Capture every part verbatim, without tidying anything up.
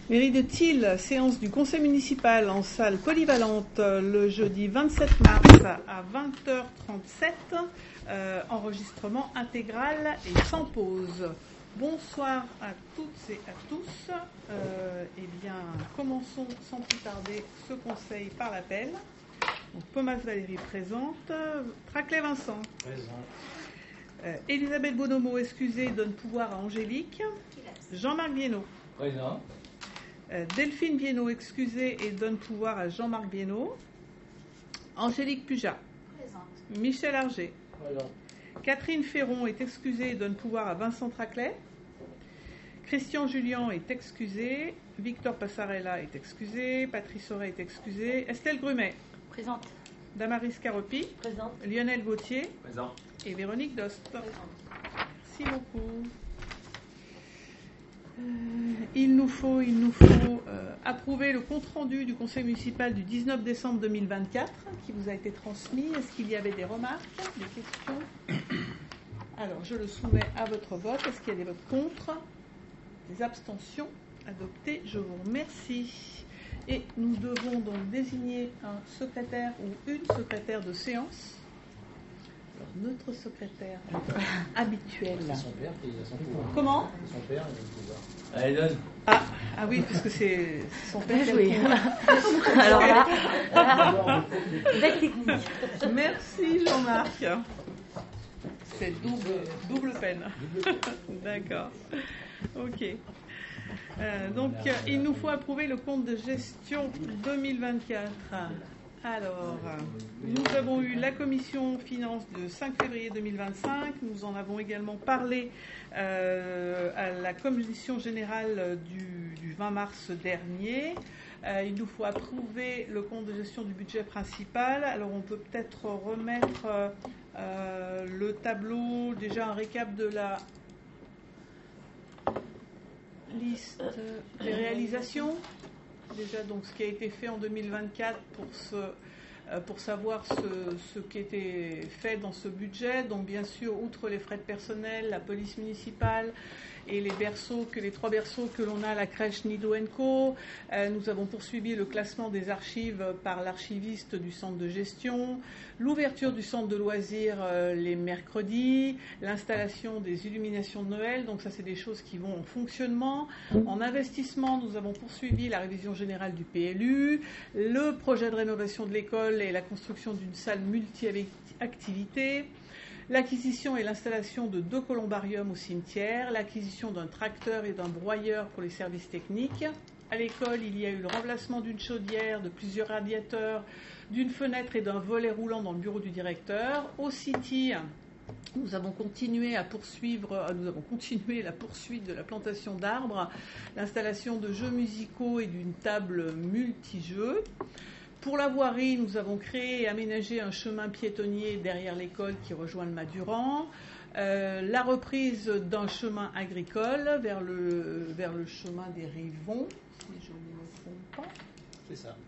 Mairie de Thiel, séance du conseil municipal en salle polyvalente le jeudi vingt-sept mars à vingt heures trente-sept, euh, enregistrement intégral et sans pause. Bonsoir à toutes et à tous. Euh, eh bien, commençons sans plus tarder ce conseil par l'appel. Donc, Pomas Valérie présente. Traclet Vincent. Présent. Euh, Elisabeth Bonomo, excusée, donne pouvoir à Angélique. Jean-Marc Bienot. Présent. Euh, Delphine Bienot, excusée, et donne pouvoir à Jean-Marc Bienot. Angélique Puja. Présente. Michel Arger. Présent. Catherine Ferron est excusée et donne pouvoir à Vincent Traclet. Christian Julien est excusé. Victor Passarella est excusé. Patrice Auret est excusé. Estelle Grumet. Présente. Damaris Caropi. Présente. Lionel Gauthier. Présent. Et Véronique Dost. Présente. Merci beaucoup. Euh, il nous faut, il nous faut euh, approuver le compte-rendu du conseil municipal du dix-neuf décembre deux mille vingt-quatre qui vous a été transmis. Est-ce qu'il y avait des remarques, des questions? Alors, je le soumets à votre vote. Est-ce qu'il y a des votes contre? Des abstentions? Adopté. Je vous remercie. Et nous devons donc désigner un secrétaire ou une secrétaire de séance. Alors, notre secrétaire habituel. C'est son père qui a son pouvoir. Comment? C'est son père, il a le pouvoir. Allez, donne. Ah, ah oui, puisque c'est son père qui a le Joué. pouvoir. Alors là, belle technique. Merci Jean-Marc. C'est double, double peine. D'accord. Ok. Euh, donc, euh, il nous faut approuver le compte de gestion deux mille vingt-quatre. Alors, nous avons eu la commission finances de cinq février deux mille vingt-cinq. Nous en avons également parlé euh, à la commission générale du, du vingt mars dernier. Euh, il nous faut approuver le compte de gestion du budget principal. Alors, on peut peut-être remettre euh, le tableau, déjà un récap de la liste des réalisations. Déjà, donc, ce qui a été fait en deux mille vingt-quatre pour, ce, euh, pour savoir ce, ce qui était fait dans ce budget. Donc, bien sûr, outre les frais de personnel, la police municipale et les berceaux, que les trois berceaux que l'on a à la crèche Nido and Co. Euh, nous avons poursuivi le classement des archives par l'archiviste du centre de gestion, l'ouverture du centre de loisirs euh, les mercredis, l'installation des illuminations de Noël. Donc ça, c'est des choses qui vont en fonctionnement. En investissement, nous avons poursuivi la révision générale du P L U, le projet de rénovation de l'école et la construction d'une salle multi-activité, l'acquisition et l'installation de deux columbariums au cimetière, l'acquisition d'un tracteur et d'un broyeur pour les services techniques. À l'école, il y a eu le remplacement d'une chaudière, de plusieurs radiateurs, d'une fenêtre et d'un volet roulant dans le bureau du directeur. Au City, nous avons continué à poursuivre, nous avons continué la poursuite de la plantation d'arbres, l'installation de jeux musicaux et d'une table multijeux. Pour la voirie, nous avons créé et aménagé un chemin piétonnier derrière l'école qui rejoint le Madurand. Euh, la reprise d'un chemin agricole vers le, vers le chemin des Rivons, si je ne me trompe pas. C'est ça.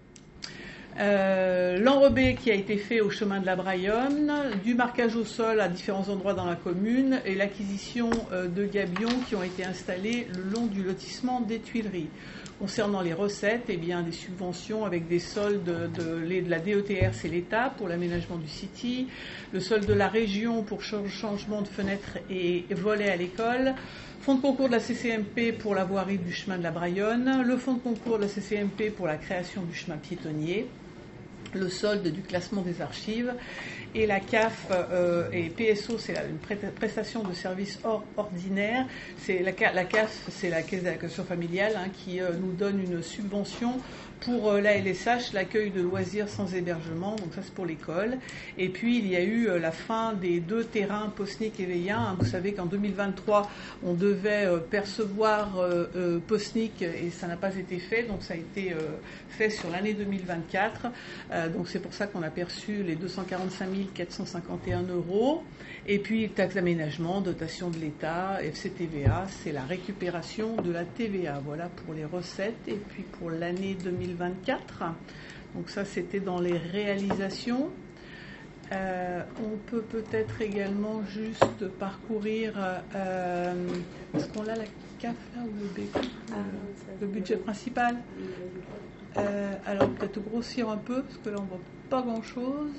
Euh, l'enrobé qui a été fait au chemin de la Brayonne, du marquage au sol à différents endroits dans la commune et l'acquisition euh, de gabions qui ont été installés le long du lotissement des Tuileries. Concernant les recettes, eh bien, des subventions avec des soldes de, de, de la D E T R, c'est l'État pour l'aménagement du City, le solde de la région pour changement de fenêtres et volets à l'école, fonds de concours de la C C M P pour la voirie du chemin de la Brayonne, le fonds de concours de la C C M P pour la création du chemin piétonnier, le solde du classement des archives, et la C A F euh, et P S O, c'est la, une prestation de services hors ordinaire. C'est la, la C A F, c'est la Caisse d'allocation familiale hein, qui euh, nous donne une subvention pour euh, la L S H, l'accueil de loisirs sans hébergement, donc ça c'est pour l'école. Et puis il y a eu euh, la fin des deux terrains Posnic et Veillant. Hein. Vous savez qu'en deux mille vingt-trois, on devait euh, percevoir euh, euh, Posnic et ça n'a pas été fait, donc ça a été euh, fait sur l'année deux mille vingt-quatre. Euh, donc c'est pour ça qu'on a perçu les deux cent quarante-cinq mille quatre cent cinquante et un euros. Et puis taxe d'aménagement, dotation de l'État, F C T V A, c'est la récupération de la T V A. Voilà pour les recettes. Et puis pour l'année deux mille vingt-quatre, donc ça c'était dans les réalisations. Euh, on peut peut-être également juste parcourir, euh, est-ce qu'on a la C A F là, ou le B, le, le budget principal. Euh, alors peut-être grossir un peu, parce que là on ne voit pas grand-chose.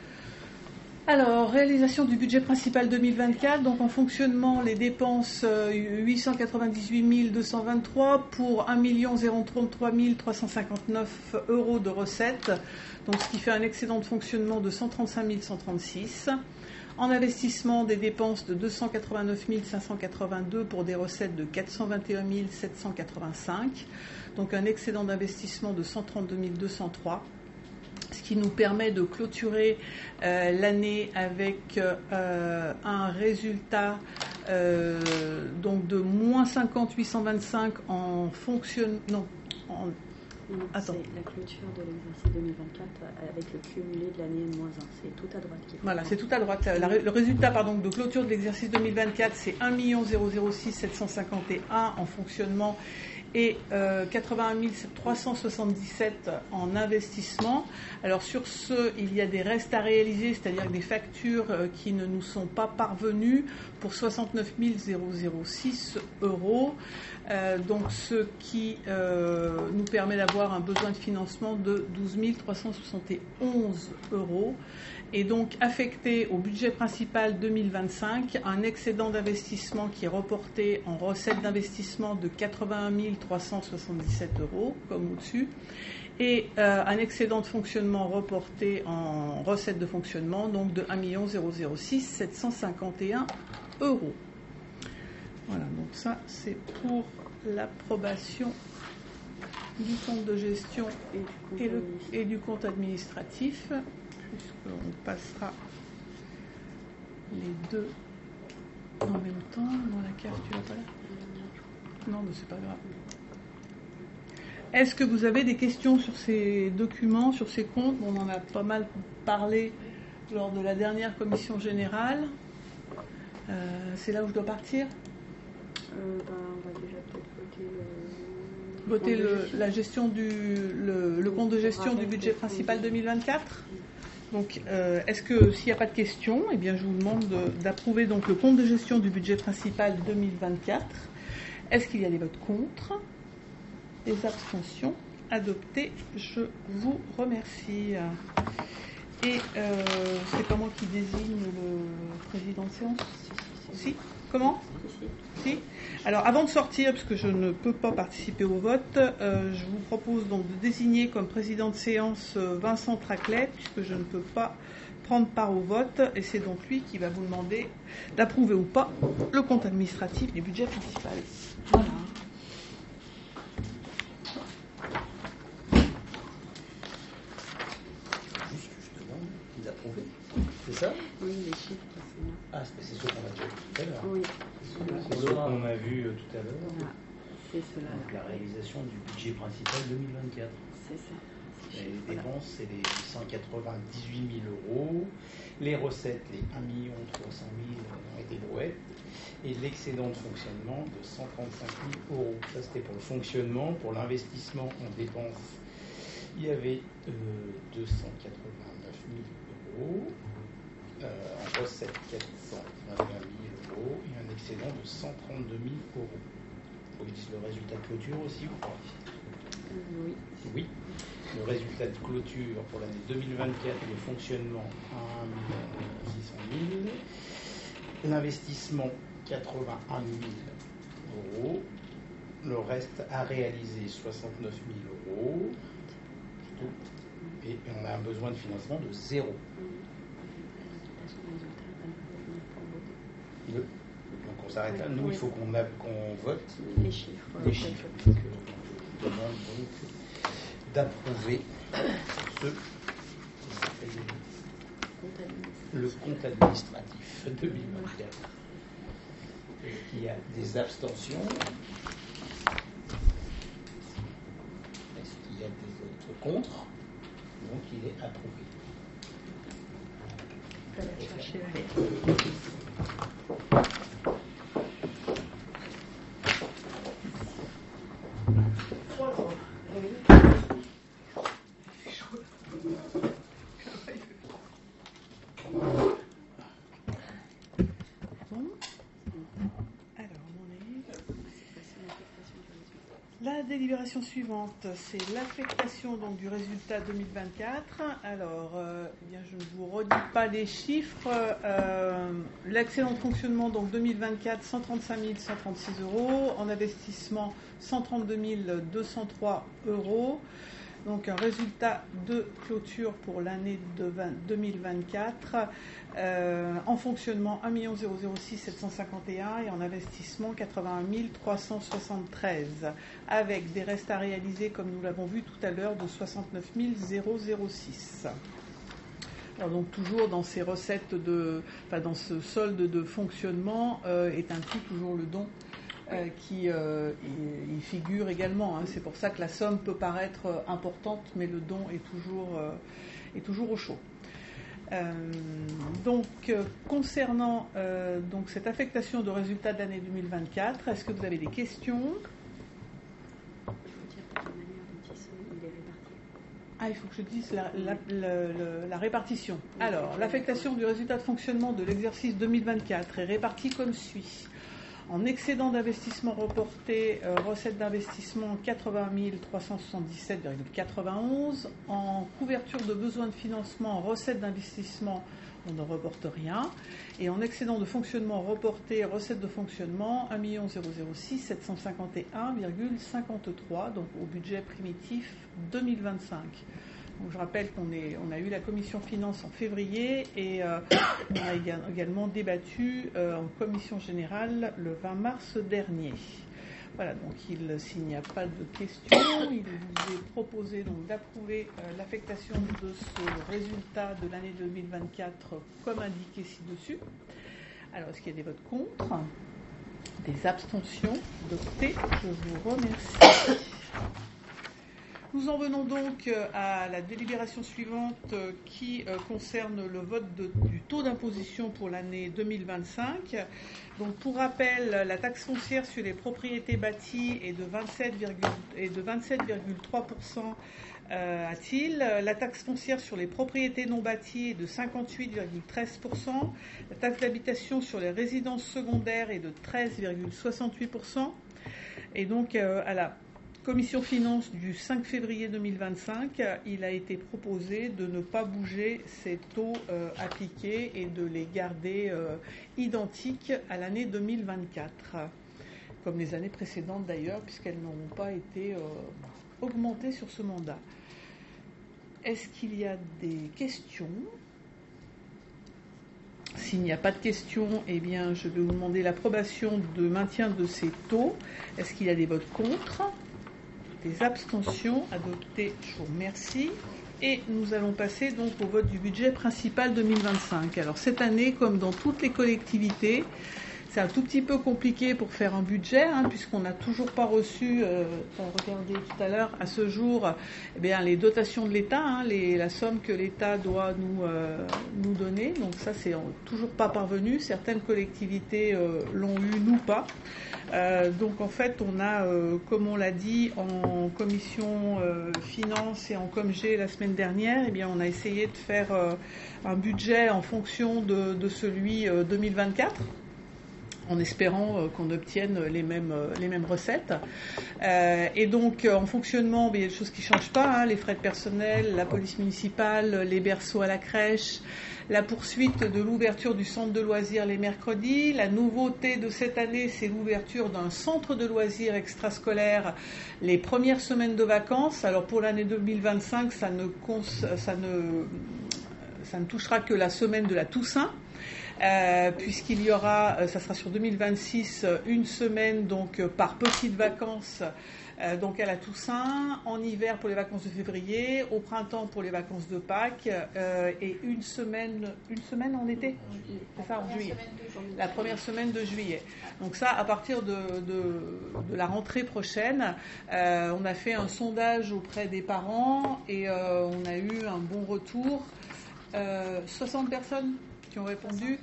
Alors, réalisation du budget principal deux mille vingt-quatre, donc en fonctionnement, les dépenses euh, huit cent quatre-vingt-dix-huit mille deux cent vingt-trois pour un million trente-trois mille trois cent cinquante-neuf euros de recettes, donc ce qui fait un excédent de fonctionnement de cent trente-cinq mille cent trente-six. En investissement, des dépenses de deux cent quatre-vingt-neuf mille cinq cent quatre-vingt-deux pour des recettes de quatre cent vingt et un mille sept cent quatre-vingt-cinq, donc un excédent d'investissement de cent trente-deux mille deux cent trois. Ce qui nous permet de clôturer euh, l'année avec euh, un résultat euh, donc de moins cinquante mille huit cent vingt-cinq en fonction... Non, en... Non, Attends. C'est la clôture de l'exercice deux mille vingt-quatre avec le cumulé de l'année N moins un. C'est tout à droite. Qui Voilà, c'est tout à droite. La, le résultat pardon, de clôture de l'exercice deux mille vingt-quatre, c'est un million six sept cent cinquante et un en fonctionnement et euh, quatre-vingt-un mille trois cent soixante-dix-sept en investissement. Alors sur ce, il y a des restes à réaliser, c'est-à-dire des factures euh, qui ne nous sont pas parvenues pour soixante-neuf mille six euros. Euh, donc ce qui euh, nous permet d'avoir un besoin de financement de douze mille trois cent soixante et onze euros. Et donc affecté au budget principal deux mille vingt-cinq, un excédent d'investissement qui est reporté en recettes d'investissement de quatre-vingt-un mille trois cent soixante-dix-sept euros, comme au-dessus, et euh, un excédent de fonctionnement reporté en recettes de fonctionnement, donc de un million six sept cent cinquante et un euros. Voilà, donc ça c'est pour l'approbation du compte de gestion et, le, et du compte administratif, puisqu'on passera les deux en même temps. Dans la carte, tu l'as pas là ? Non, mais c'est pas grave. Est-ce que vous avez des questions sur ces documents, sur ces comptes ? On en a pas mal parlé lors de la dernière commission générale. Euh, c'est là où je dois partir ? euh, ben, On va déjà peut-être voter le... Voter le, la gestion du le, le compte de gestion du budget principal deux mille vingt-quatre. Donc, euh, est-ce que s'il n'y a pas de questions, eh bien, je vous demande de, d'approuver donc le compte de gestion du budget principal deux mille vingt-quatre. Est-ce qu'il y a des votes contre ? Des abstentions ? Adopté. Je vous remercie. Et euh, c'est pas moi qui désigne le président de séance ? Si. Comment ? Si. Alors, avant de sortir, parce que je ne peux pas participer au vote, euh, je vous propose donc de désigner comme président de séance euh, Vincent Traclet, puisque je ne peux pas prendre part au vote, et c'est donc lui qui va vous demander d'approuver ou pas le compte administratif du budget principal. Voilà. Juste, je demande d'approuver. C'est ça ? Oui, les chiffres, c'est là. Ah, c'est ce qu'on a déjà vu tout à l'heure. Oui. C'est ce qu'on a vu euh, tout à l'heure. Voilà. C'est cela. Donc la réalisation du budget principal deux mille vingt-quatre. C'est ça. Et les dépenses, c'est les cent quatre-vingt-dix-huit mille euros. Les recettes, les un million trois cent mille ont été brouettes. Et l'excédent de fonctionnement de cent trente-cinq mille euros. Ça, c'était pour le fonctionnement. Pour l'investissement en dépenses, il y avait euh, deux cent quatre-vingt-neuf mille euros. Euh, en recettes, quatre cent vingt et un mille euros. Et un excédent de cent trente-deux mille euros. Il faut qu'ils disent le résultat de clôture aussi ou pas ? Euh, oui. Oui. Le résultat de clôture pour l'année deux mille vingt-quatre, le fonctionnement un million six cent mille, l'investissement quatre-vingt-un mille euros, le reste à réaliser soixante-neuf mille euros, et on a un besoin de financement de zéro. Le, donc on s'arrête là. Nous, il faut qu'on, a, qu'on vote les chiffres. les chiffres. Donc, on demande donc d'approuver ce le compte administratif deux mille vingt-quatre. Est-ce qu'il y a des abstentions ? Est-ce qu'il y a des autres contre ? Donc il est approuvé. Je vais aller chercher la lettre. La délibération suivante, c'est l'affectation donc du résultat deux mille vingt-quatre. Alors, euh, eh bien, je ne vous redis pas les chiffres. Euh, L'excédent de fonctionnement donc deux mille vingt-quatre, cent trente-cinq mille cent trente-six euros. En investissement, cent trente-deux mille deux cent trois euros. Donc un résultat de clôture pour l'année de deux mille vingt-quatre, euh, en fonctionnement un million six sept cent cinquante et un et en investissement quatre-vingt-un mille trois cent soixante-treize, avec des restes à réaliser, comme nous l'avons vu tout à l'heure, de soixante-neuf mille six. Alors donc toujours dans ces recettes de, enfin dans ce solde de fonctionnement euh, est inclus toujours le don. Euh, qui euh, y, y figure également. Hein. C'est pour ça que la somme peut paraître euh, importante, mais le don est toujours, euh, est toujours au chaud. Euh, donc, euh, concernant euh, donc cette affectation de résultats de l'année deux mille vingt-quatre, est-ce que vous avez des questions ? Il faut dire de la manière dont il est réparti. Ah, il faut que je dise la, la, la, la, la répartition. Alors, l'affectation du résultat de fonctionnement de l'exercice deux mille vingt-quatre est répartie comme suit. En excédent d'investissement reporté, euh, recettes d'investissement quatre-vingt mille trois cent soixante-dix-sept virgule quatre-vingt-onze. En couverture de besoins de financement, recettes d'investissement, on ne reporte rien. Et en excédent de fonctionnement reporté, recettes de fonctionnement, un million six sept cent cinquante et un virgule cinquante-trois, donc au budget primitif deux mille vingt-cinq. Donc je rappelle qu'on est, on a eu la commission finances en février et euh, on a également débattu euh, en commission générale le vingt mars dernier. Voilà, donc il, s'il n'y a pas de questions, il vous est proposé donc d'approuver euh, l'affectation de ce résultat de l'année deux mille vingt-quatre comme indiqué ci-dessus. Alors, est-ce qu'il y a des votes contre ? Des abstentions ? Adopté. Je vous remercie. Nous en venons donc à la délibération suivante qui concerne le vote de, du taux d'imposition pour l'année deux mille vingt-cinq. Donc, pour rappel, la taxe foncière sur les propriétés bâties est de vingt-sept virgule trois pour cent à Thil. La taxe foncière sur les propriétés non bâties est de cinquante-huit virgule treize pour cent. La taxe d'habitation sur les résidences secondaires est de treize virgule soixante-huit pour cent. Et donc, à la Commission finances du cinq février deux mille vingt-cinq, il a été proposé de ne pas bouger ces taux euh, appliqués et de les garder euh, identiques à l'année deux mille vingt-quatre, comme les années précédentes d'ailleurs, puisqu'elles n'auront pas été euh, augmentées sur ce mandat. Est-ce qu'il y a des questions ? S'il n'y a pas de questions, eh bien, je vais vous demander l'approbation de maintien de ces taux. Est-ce qu'il y a des votes contre ? Des abstentions? Adopté, je vous remercie. Et nous allons passer donc au vote du budget principal deux mille vingt-cinq. Alors cette année, comme dans toutes les collectivités, c'est un tout petit peu compliqué pour faire un budget, hein, puisqu'on n'a toujours pas reçu, euh, regardez tout à l'heure, à ce jour, eh bien, les dotations de l'État, hein, les, la somme que l'État doit nous, euh, nous donner. Donc ça, c'est toujours pas parvenu. Certaines collectivités euh, l'ont eu, nous pas. Euh, donc en fait, on a, euh, comme on l'a dit en commission euh, finances et en ComG la semaine dernière, eh bien, on a essayé de faire euh, un budget en fonction de, de celui euh, deux mille vingt-quatre. En espérant euh, qu'on obtienne les mêmes, euh, les mêmes recettes. Euh, et donc, euh, en fonctionnement, ben, il y a des choses qui ne changent pas, hein, les frais de personnel, la police municipale, les berceaux à la crèche, la poursuite de l'ouverture du centre de loisirs les mercredis. La nouveauté de cette année, c'est l'ouverture d'un centre de loisirs extrascolaire les premières semaines de vacances. Alors, pour l'année deux mille vingt-cinq, ça ne, cons- ça ne, ça ne touchera que la semaine de la Toussaint. Euh, puisqu'il y aura, euh, ça sera sur deux mille vingt-six, euh, une semaine donc euh, par petites vacances, euh, donc à la Toussaint, en hiver pour les vacances de février, au printemps pour les vacances de Pâques, euh, et une semaine, une semaine en été, c'est ça, en juillet, la première semaine de juillet. Donc ça, à partir de, de, de la rentrée prochaine, euh, on a fait un sondage auprès des parents et euh, on a eu un bon retour. Euh, soixante personnes qui ont répondu.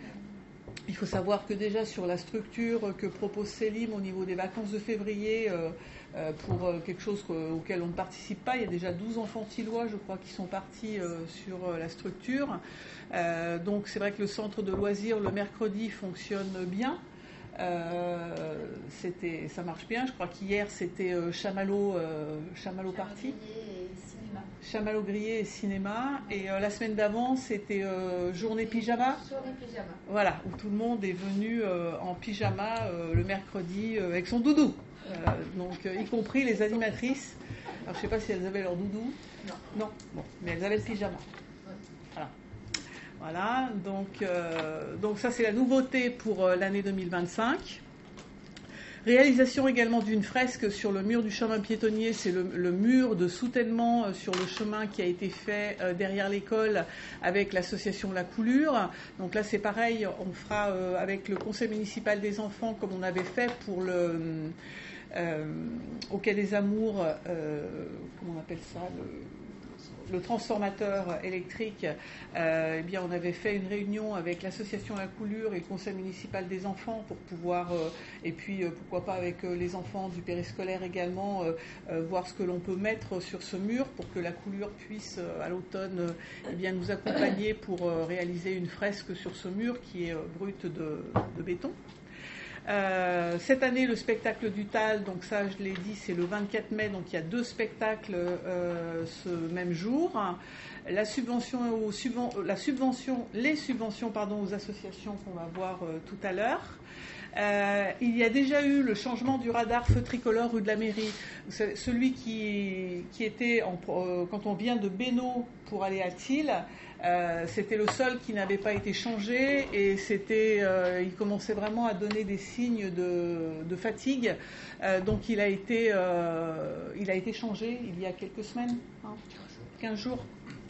Il faut savoir que déjà sur la structure que propose Célim au niveau des vacances de février, euh, euh, pour euh, quelque chose que, auquel on ne participe pas, il y a déjà douze enfants tillois, je crois, qui sont partis euh, sur euh, la structure. Euh, donc c'est vrai que le centre de loisirs le mercredi fonctionne bien. Euh, c'était, ça marche bien. Je crois qu'hier c'était euh, Chamallow, euh, Chamallow Party. Chamallow grillé et cinéma. Et euh, la semaine d'avant, c'était euh, journée pyjama. Journée pyjama. Voilà, où tout le monde est venu euh, en pyjama euh, le mercredi euh, avec son doudou. Euh, donc, euh, y compris les animatrices. Alors, je ne sais pas si elles avaient leur doudou. Non. Non, bon, mais elles avaient le pyjama. Ouais. Voilà. Voilà, donc, euh, donc ça, c'est la nouveauté pour euh, l'année deux mille vingt-cinq. Réalisation également d'une fresque sur le mur du chemin piétonnier, c'est le, le mur de soutènement euh, sur le chemin qui a été fait euh, derrière l'école avec l'association La Coulure. Donc là c'est pareil, on fera euh, avec le conseil municipal des enfants comme on avait fait pour le euh, au Quai des Amours, euh, comment on appelle ça, le, le transformateur électrique. Euh, eh bien, on avait fait une réunion avec l'association La Coulure et le conseil municipal des enfants pour pouvoir, euh, et puis euh, pourquoi pas avec euh, les enfants du périscolaire également, euh, euh, voir ce que l'on peut mettre sur ce mur pour que La Coulure puisse euh, à l'automne euh, eh bien, nous accompagner pour euh, réaliser une fresque sur ce mur qui est euh, brut de, de béton. Euh, cette année, le spectacle du T A L, donc ça je l'ai dit, c'est le vingt-quatre mai, donc il y a deux spectacles euh, ce même jour. La subvention, aux subven- la subvention, les subventions pardon, aux associations qu'on va voir euh, tout à l'heure. Euh, il y a déjà eu le changement du radar feu tricolore rue de la Mairie. Vous savez, celui qui, qui était, en, euh, quand on vient de Bénaud pour aller à Thiel, euh, c'était le seul qui n'avait pas été changé et c'était, euh, il commençait vraiment à donner des signes de, de fatigue. Euh, donc il a été, euh, il a été changé il y a quelques semaines, hein, quinze jours.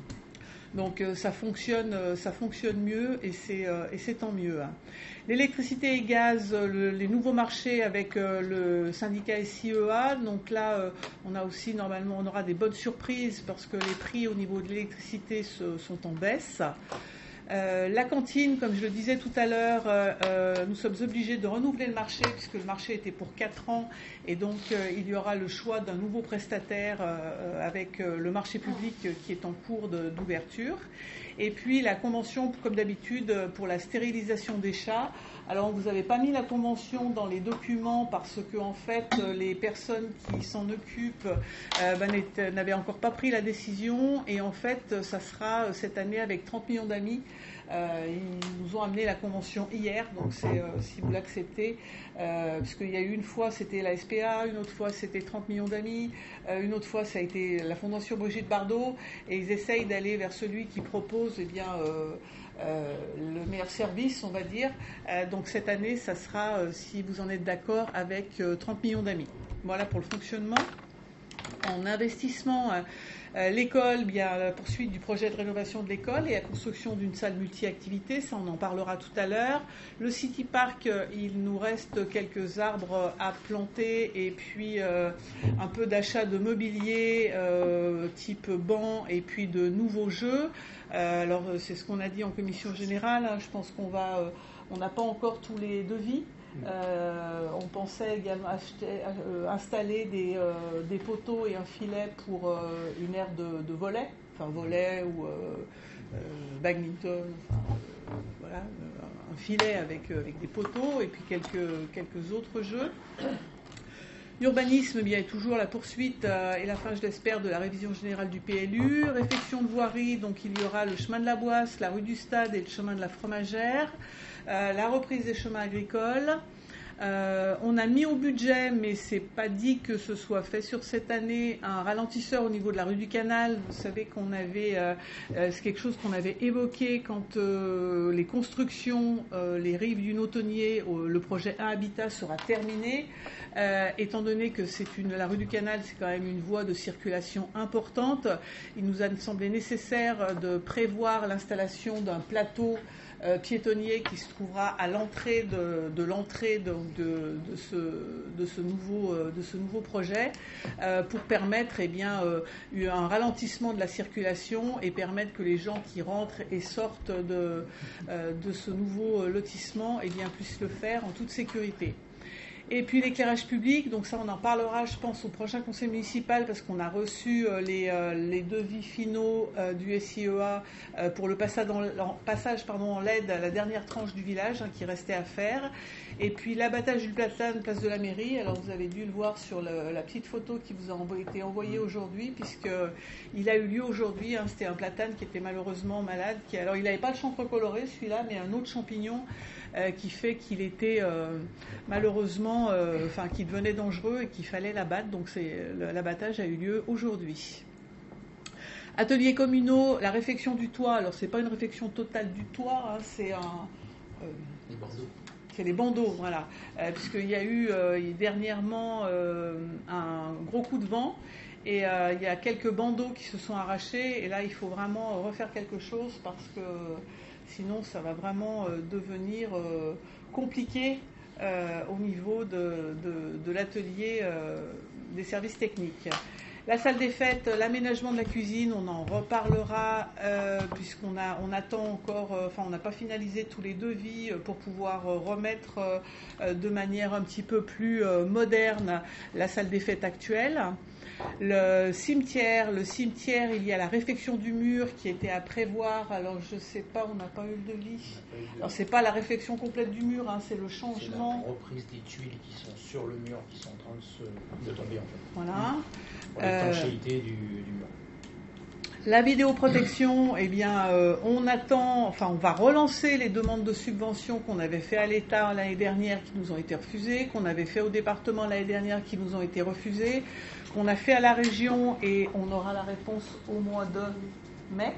Donc euh, ça fonctionne, euh, ça fonctionne mieux et c'est, euh, et c'est tant mieux. Hein. L'électricité et gaz, le, les nouveaux marchés avec euh, le syndicat S I E A. Donc là, euh, on a aussi normalement, on aura des bonnes surprises parce que les prix au niveau de l'électricité se, sont en baisse. Euh, la cantine, comme je le disais tout à l'heure, euh, euh, nous sommes obligés de renouveler le marché puisque le marché était pour quatre ans et donc euh, il y aura le choix d'un nouveau prestataire euh, avec euh, le marché public euh, qui est en cours de, d'ouverture. Et puis la convention, comme d'habitude, pour la stérilisation des chats. Alors vous n'avez pas mis la convention dans les documents parce que en fait les personnes qui s'en occupent euh, ben, n'avaient encore pas pris la décision et en fait ça sera cette année avec trente millions d'amis. Euh, ils nous ont amené la convention hier, donc c'est euh, si vous l'acceptez, euh, puisqu'il y a eu une fois c'était la S P A, une autre fois c'était trente millions d'amis, euh, une autre fois ça a été la Fondation Brigitte Bardot, et ils essayent d'aller vers celui qui propose eh bien, euh, euh, le meilleur service, on va dire. Euh, donc cette année, ça sera, euh, si vous en êtes d'accord, avec euh, trente millions d'amis. Voilà pour le fonctionnement. En investissement, euh, l'école, bien la poursuite du projet de rénovation de l'école et la construction d'une salle multi-activité, ça on en parlera tout à l'heure. Le City Park, il nous reste quelques arbres à planter et puis euh, un peu d'achat de mobilier euh, type banc et puis de nouveaux jeux. Euh, alors c'est ce qu'on a dit en commission générale, hein, je pense qu'on va, euh, on n'a pas encore tous les devis. Euh, on pensait également acheter, euh, installer des, euh, des poteaux et un filet pour euh, une aire de, de volley, enfin volley ou euh, euh, badminton, enfin, euh, voilà, un filet avec, avec des poteaux et puis quelques, quelques autres jeux. L'urbanisme, bien, est toujours la poursuite euh, et la fin, je l'espère, de la révision générale du P L U. Réfection de voirie, donc il y aura le chemin de la Boisse, la rue du Stade et le chemin de la Fromagère. Euh, la reprise des chemins agricoles. Euh, on a mis au budget, mais c'est pas dit que ce soit fait sur cette année, un ralentisseur au niveau de la rue du Canal. Vous savez qu'on avait, euh, euh, c'est quelque chose qu'on avait évoqué quand euh, les constructions, euh, les rives du Nautonnier, euh, le projet un Habitat sera terminé. Euh, étant donné que c'est une, la rue du Canal, c'est quand même une voie de circulation importante, il nous a semblé nécessaire de prévoir l'installation d'un plateau Euh, piétonnier qui se trouvera à l'entrée de, de l'entrée de, de, de, ce, de, ce nouveau, euh, de ce nouveau projet euh, pour permettre eh bien, euh, un ralentissement de la circulation et permettre que les gens qui rentrent et sortent de, euh, de ce nouveau lotissement eh bien, puissent le faire en toute sécurité. Et puis l'éclairage public, donc ça on en parlera je pense au prochain conseil municipal parce qu'on a reçu euh, les, euh, les devis finaux euh, du S I E A euh, pour le passage, dans, en, passage pardon, en L E D à la dernière tranche du village hein, qui restait à faire. Et puis l'abattage du platane place de la mairie, alors vous avez dû le voir sur le, la petite photo qui vous a envoyé, été envoyée aujourd'hui puisqu'il a eu lieu aujourd'hui, hein, c'était un platane qui était malheureusement malade, qui, alors il n'avait pas le chancre coloré celui-là mais un autre champignon Euh, qui fait qu'il était euh, malheureusement, euh, enfin, qu'il devenait dangereux et qu'il fallait l'abattre. Donc c'est, l'abattage a eu lieu aujourd'hui. Ateliers communaux, la réfection du toit. Alors c'est pas une réfection totale du toit, hein, c'est un. Euh, les bandeaux. C'est les bandeaux, voilà. Euh, puisqu'il y a eu euh, dernièrement euh, un gros coup de vent. Et euh, il y a quelques bandeaux qui se sont arrachés. Et là, il faut vraiment refaire quelque chose parce que sinon, ça va vraiment euh, devenir euh, compliqué euh, au niveau de, de, de l'atelier euh, des services techniques. La salle des fêtes, l'aménagement de la cuisine, on en reparlera euh, puisqu'on a, on attend encore, euh, enfin on n'a pas finalisé tous les devis pour pouvoir euh, remettre euh, de manière un petit peu plus euh, moderne la salle des fêtes actuelle. Le cimetière, le cimetière, il y a la réfection du mur qui était à prévoir. Alors je sais pas, on n'a pas eu le devis. Alors c'est pas la réfection complète du mur, hein, c'est le changement. C'est la reprise des tuiles qui sont sur le mur, qui sont en train de, se, de tomber en fait. Voilà. Pour l'étanchéité euh, du, du mur. La vidéoprotection, eh bien, euh, on attend, enfin, on va relancer les demandes de subventions qu'on avait fait à l'État l'année dernière, qui nous ont été refusées, qu'on avait fait au département l'année dernière, qui nous ont été refusées, qu'on a fait à la région et on aura la réponse au mois de mai.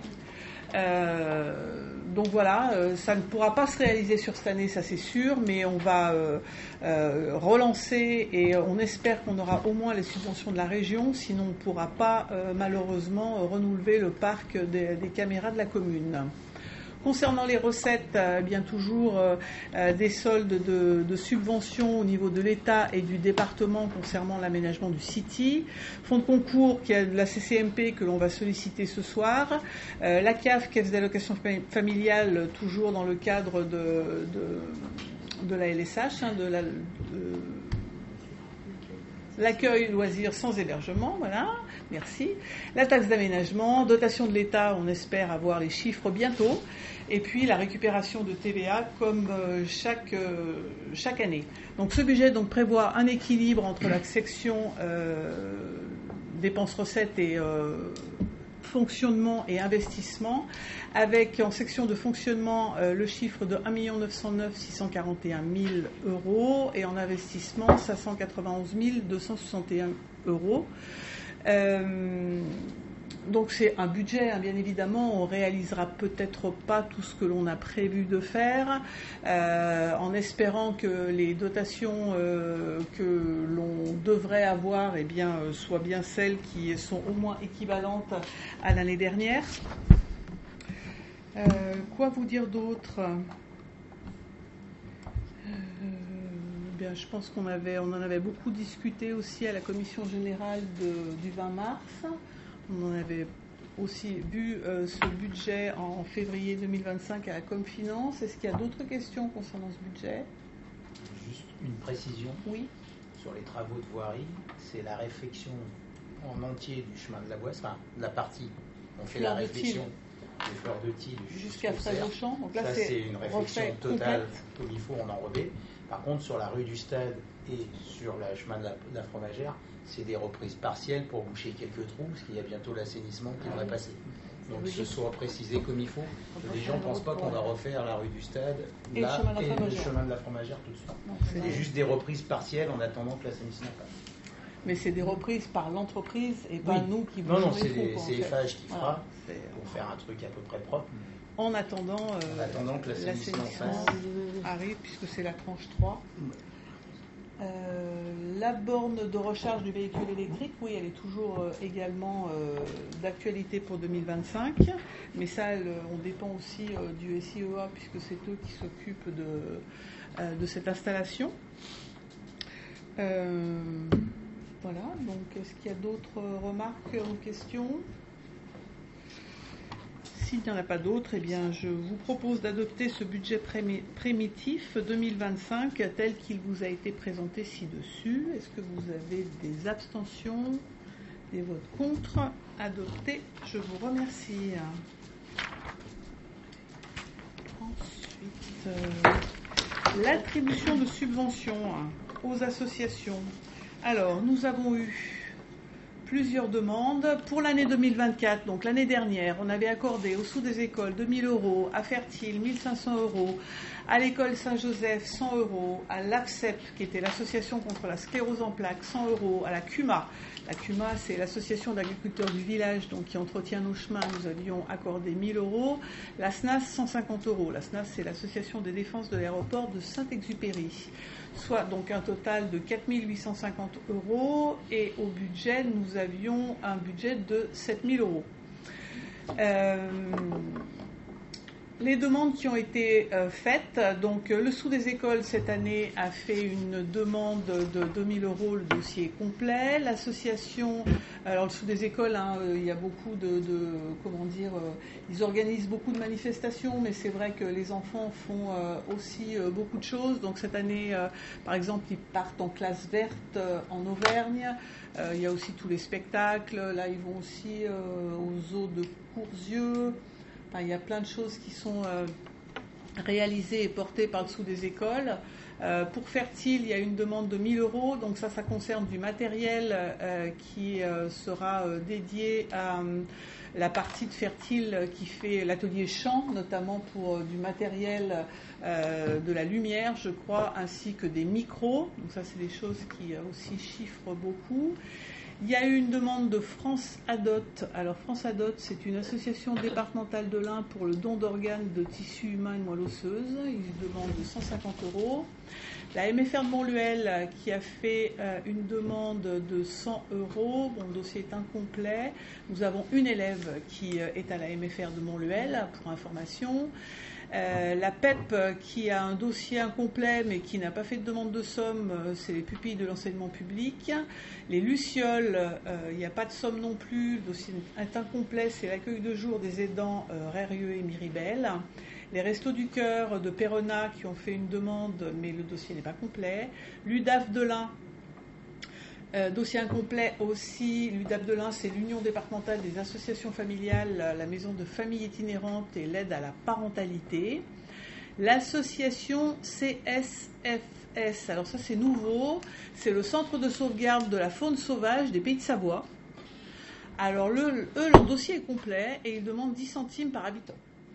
Euh, donc voilà, euh, ça ne pourra pas se réaliser sur cette année, ça c'est sûr, mais on va euh, euh, relancer et on espère qu'on aura au moins les subventions de la région, sinon on ne pourra pas euh, malheureusement euh, renouveler le parc des, des caméras de la commune. Concernant les recettes, euh, bien toujours euh, euh, des soldes de, de subventions au niveau de l'État et du département concernant l'aménagement du City. Fonds de concours qui est de la C C M P que l'on va solliciter ce soir. Euh, la C A F, Caisse d'allocation familiale, toujours dans le cadre de, de, de la L S H, hein, de la... De, l'accueil loisirs sans hébergement, voilà, merci. La taxe d'aménagement, dotation de l'État, on espère avoir les chiffres bientôt. Et puis la récupération de T V A comme euh, chaque, euh, chaque année. Donc ce budget donc, prévoit un équilibre entre la section euh, dépenses-recettes et euh, fonctionnement et investissement, avec en section de fonctionnement euh, le chiffre de un million neuf cent neuf mille six cent quarante et un euros et en investissement cinq cent quatre-vingt-onze mille deux cent soixante et un euros. Euh, donc c'est un budget, hein, bien évidemment, on réalisera peut-être pas tout ce que l'on a prévu de faire, euh, en espérant que les dotations euh, que l'on devrait avoir eh bien, euh, soient bien celles qui sont au moins équivalentes à l'année dernière. Euh, quoi vous dire d'autre ? euh, bien, je pense qu'on avait, on en avait beaucoup discuté aussi à la commission générale de, du vingt mars. On en avait aussi vu euh, ce budget en février deux mille vingt-cinq à la Comfinance. Est-ce qu'il y a d'autres questions concernant ce budget ? Juste une précision. Oui. Sur les travaux de voirie, c'est la réfection en entier du chemin de la Boisse, enfin de la partie. On fait Fleur la de réflexion des fleurs de Tille jusqu'à Fraise-au-Champ. Donc là, ça, c'est, c'est une réflexion totale comme il faut en enrobé. Par contre, sur la rue du Stade et sur le chemin de la, de la Fromagère, c'est des reprises partielles pour boucher quelques trous, parce qu'il y a bientôt l'assainissement qui devrait passer. Donc, ce soit précisé comme il faut. Les gens ne pensent pas qu'on va refaire la rue du Stade et, là, le, et le chemin de la Fromagère tout de suite. Non, c'est, c'est juste des reprises partielles en attendant que l'assainissement passe. Mais c'est des reprises par l'entreprise et pas oui. nous qui bougeons. Non, non, c'est, les trous, c'est F H qui fera voilà, pour faire un truc à peu près propre. En attendant, euh, en attendant que l'assainissement, l'assainissement arrive, puisque c'est la tranche trois. Euh, la borne de recharge du véhicule électrique, oui, elle est toujours euh, également euh, d'actualité pour deux mille vingt-cinq, mais ça, elle, on dépend aussi euh, du S I E A, puisque c'est eux qui s'occupent de, euh, de cette installation. Euh, voilà, donc est-ce qu'il y a d'autres remarques ou questions ? s'il n'y en a pas d'autres, eh bien, je vous propose d'adopter ce budget pré- primitif deux mille vingt-cinq tel qu'il vous a été présenté ci-dessus. Est-ce que vous avez des abstentions, des votes contre? Adopté, je vous remercie. Ensuite, euh, l'attribution de subventions aux associations. Alors, nous avons eu plusieurs demandes. Pour l'année deux mille vingt-quatre, donc l'année dernière, on avait accordé au Sous des Écoles deux mille euros, à Fertile mille cinq cents euros, à l'école Saint-Joseph cent euros, à l'A F C E P, qui était l'association contre la sclérose en plaques, cent euros, à la C U M A. La C U M A, c'est l'association d'agriculteurs du village, donc qui entretient nos chemins, nous avions accordé mille euros. La S N A S, cent cinquante euros. La S N A S, c'est l'association des défenses de l'aéroport de Saint-Exupéry. Soit donc un total de quatre mille huit cent cinquante euros, et au budget, nous avions un budget de sept mille euros. Euh, les demandes qui ont été euh, faites, donc euh, le Sous des Écoles cette année a fait une demande de deux mille euros, le dossier est complet. L'association, alors le Sous des Écoles, hein, euh, il y a beaucoup de, de comment dire, euh, ils organisent beaucoup de manifestations, mais c'est vrai que les enfants font euh, aussi euh, beaucoup de choses. Donc cette année, euh, par exemple, ils partent en classe verte euh, en Auvergne. Euh, il y a aussi tous les spectacles. Là, ils vont aussi euh, au zoo de Courzieux. Enfin, il y a plein de choses qui sont euh, réalisées et portées par le Sous des Écoles. Euh, pour Fertile, il y a une demande de mille euros. Donc ça, ça concerne du matériel euh, qui euh, sera euh, dédié à euh, la partie de Fertile qui fait l'atelier chant, notamment pour euh, du matériel euh, de la lumière, je crois, ainsi que des micros. Donc ça, c'est des choses qui euh, aussi chiffrent beaucoup. Il y a eu une demande de France Adot. Alors France Adot, c'est une association départementale de l'Ain pour le don d'organes de tissus humains et de moelle osseuse. Ils demandent cent cinquante euros. La M F R de Montluel qui a fait euh, une demande de cent euros. Bon, le dossier est incomplet. Nous avons une élève qui euh, est à la M F R de Montluel, pour information. Euh, la P E P qui a un dossier incomplet mais qui n'a pas fait de demande de somme, euh, c'est les pupilles de l'enseignement public. Les Lucioles, il euh, n'y a pas de somme non plus, le dossier est incomplet, c'est l'accueil de jour des aidants euh, Rérieux et Miribel. Les Restos du Cœur de Perona qui ont fait une demande mais le dossier n'est pas complet. L'U D A F de l'Ain, Euh, dossier incomplet aussi. L'U D A P de l'Ain, c'est l'Union départementale des associations familiales, la maison de famille itinérante et l'aide à la parentalité. L'association C S F S, alors ça c'est nouveau, c'est le centre de sauvegarde de la faune sauvage des Pays de Savoie. Alors le, eux, leur dossier est complet et ils demandent dix centimes par habitant.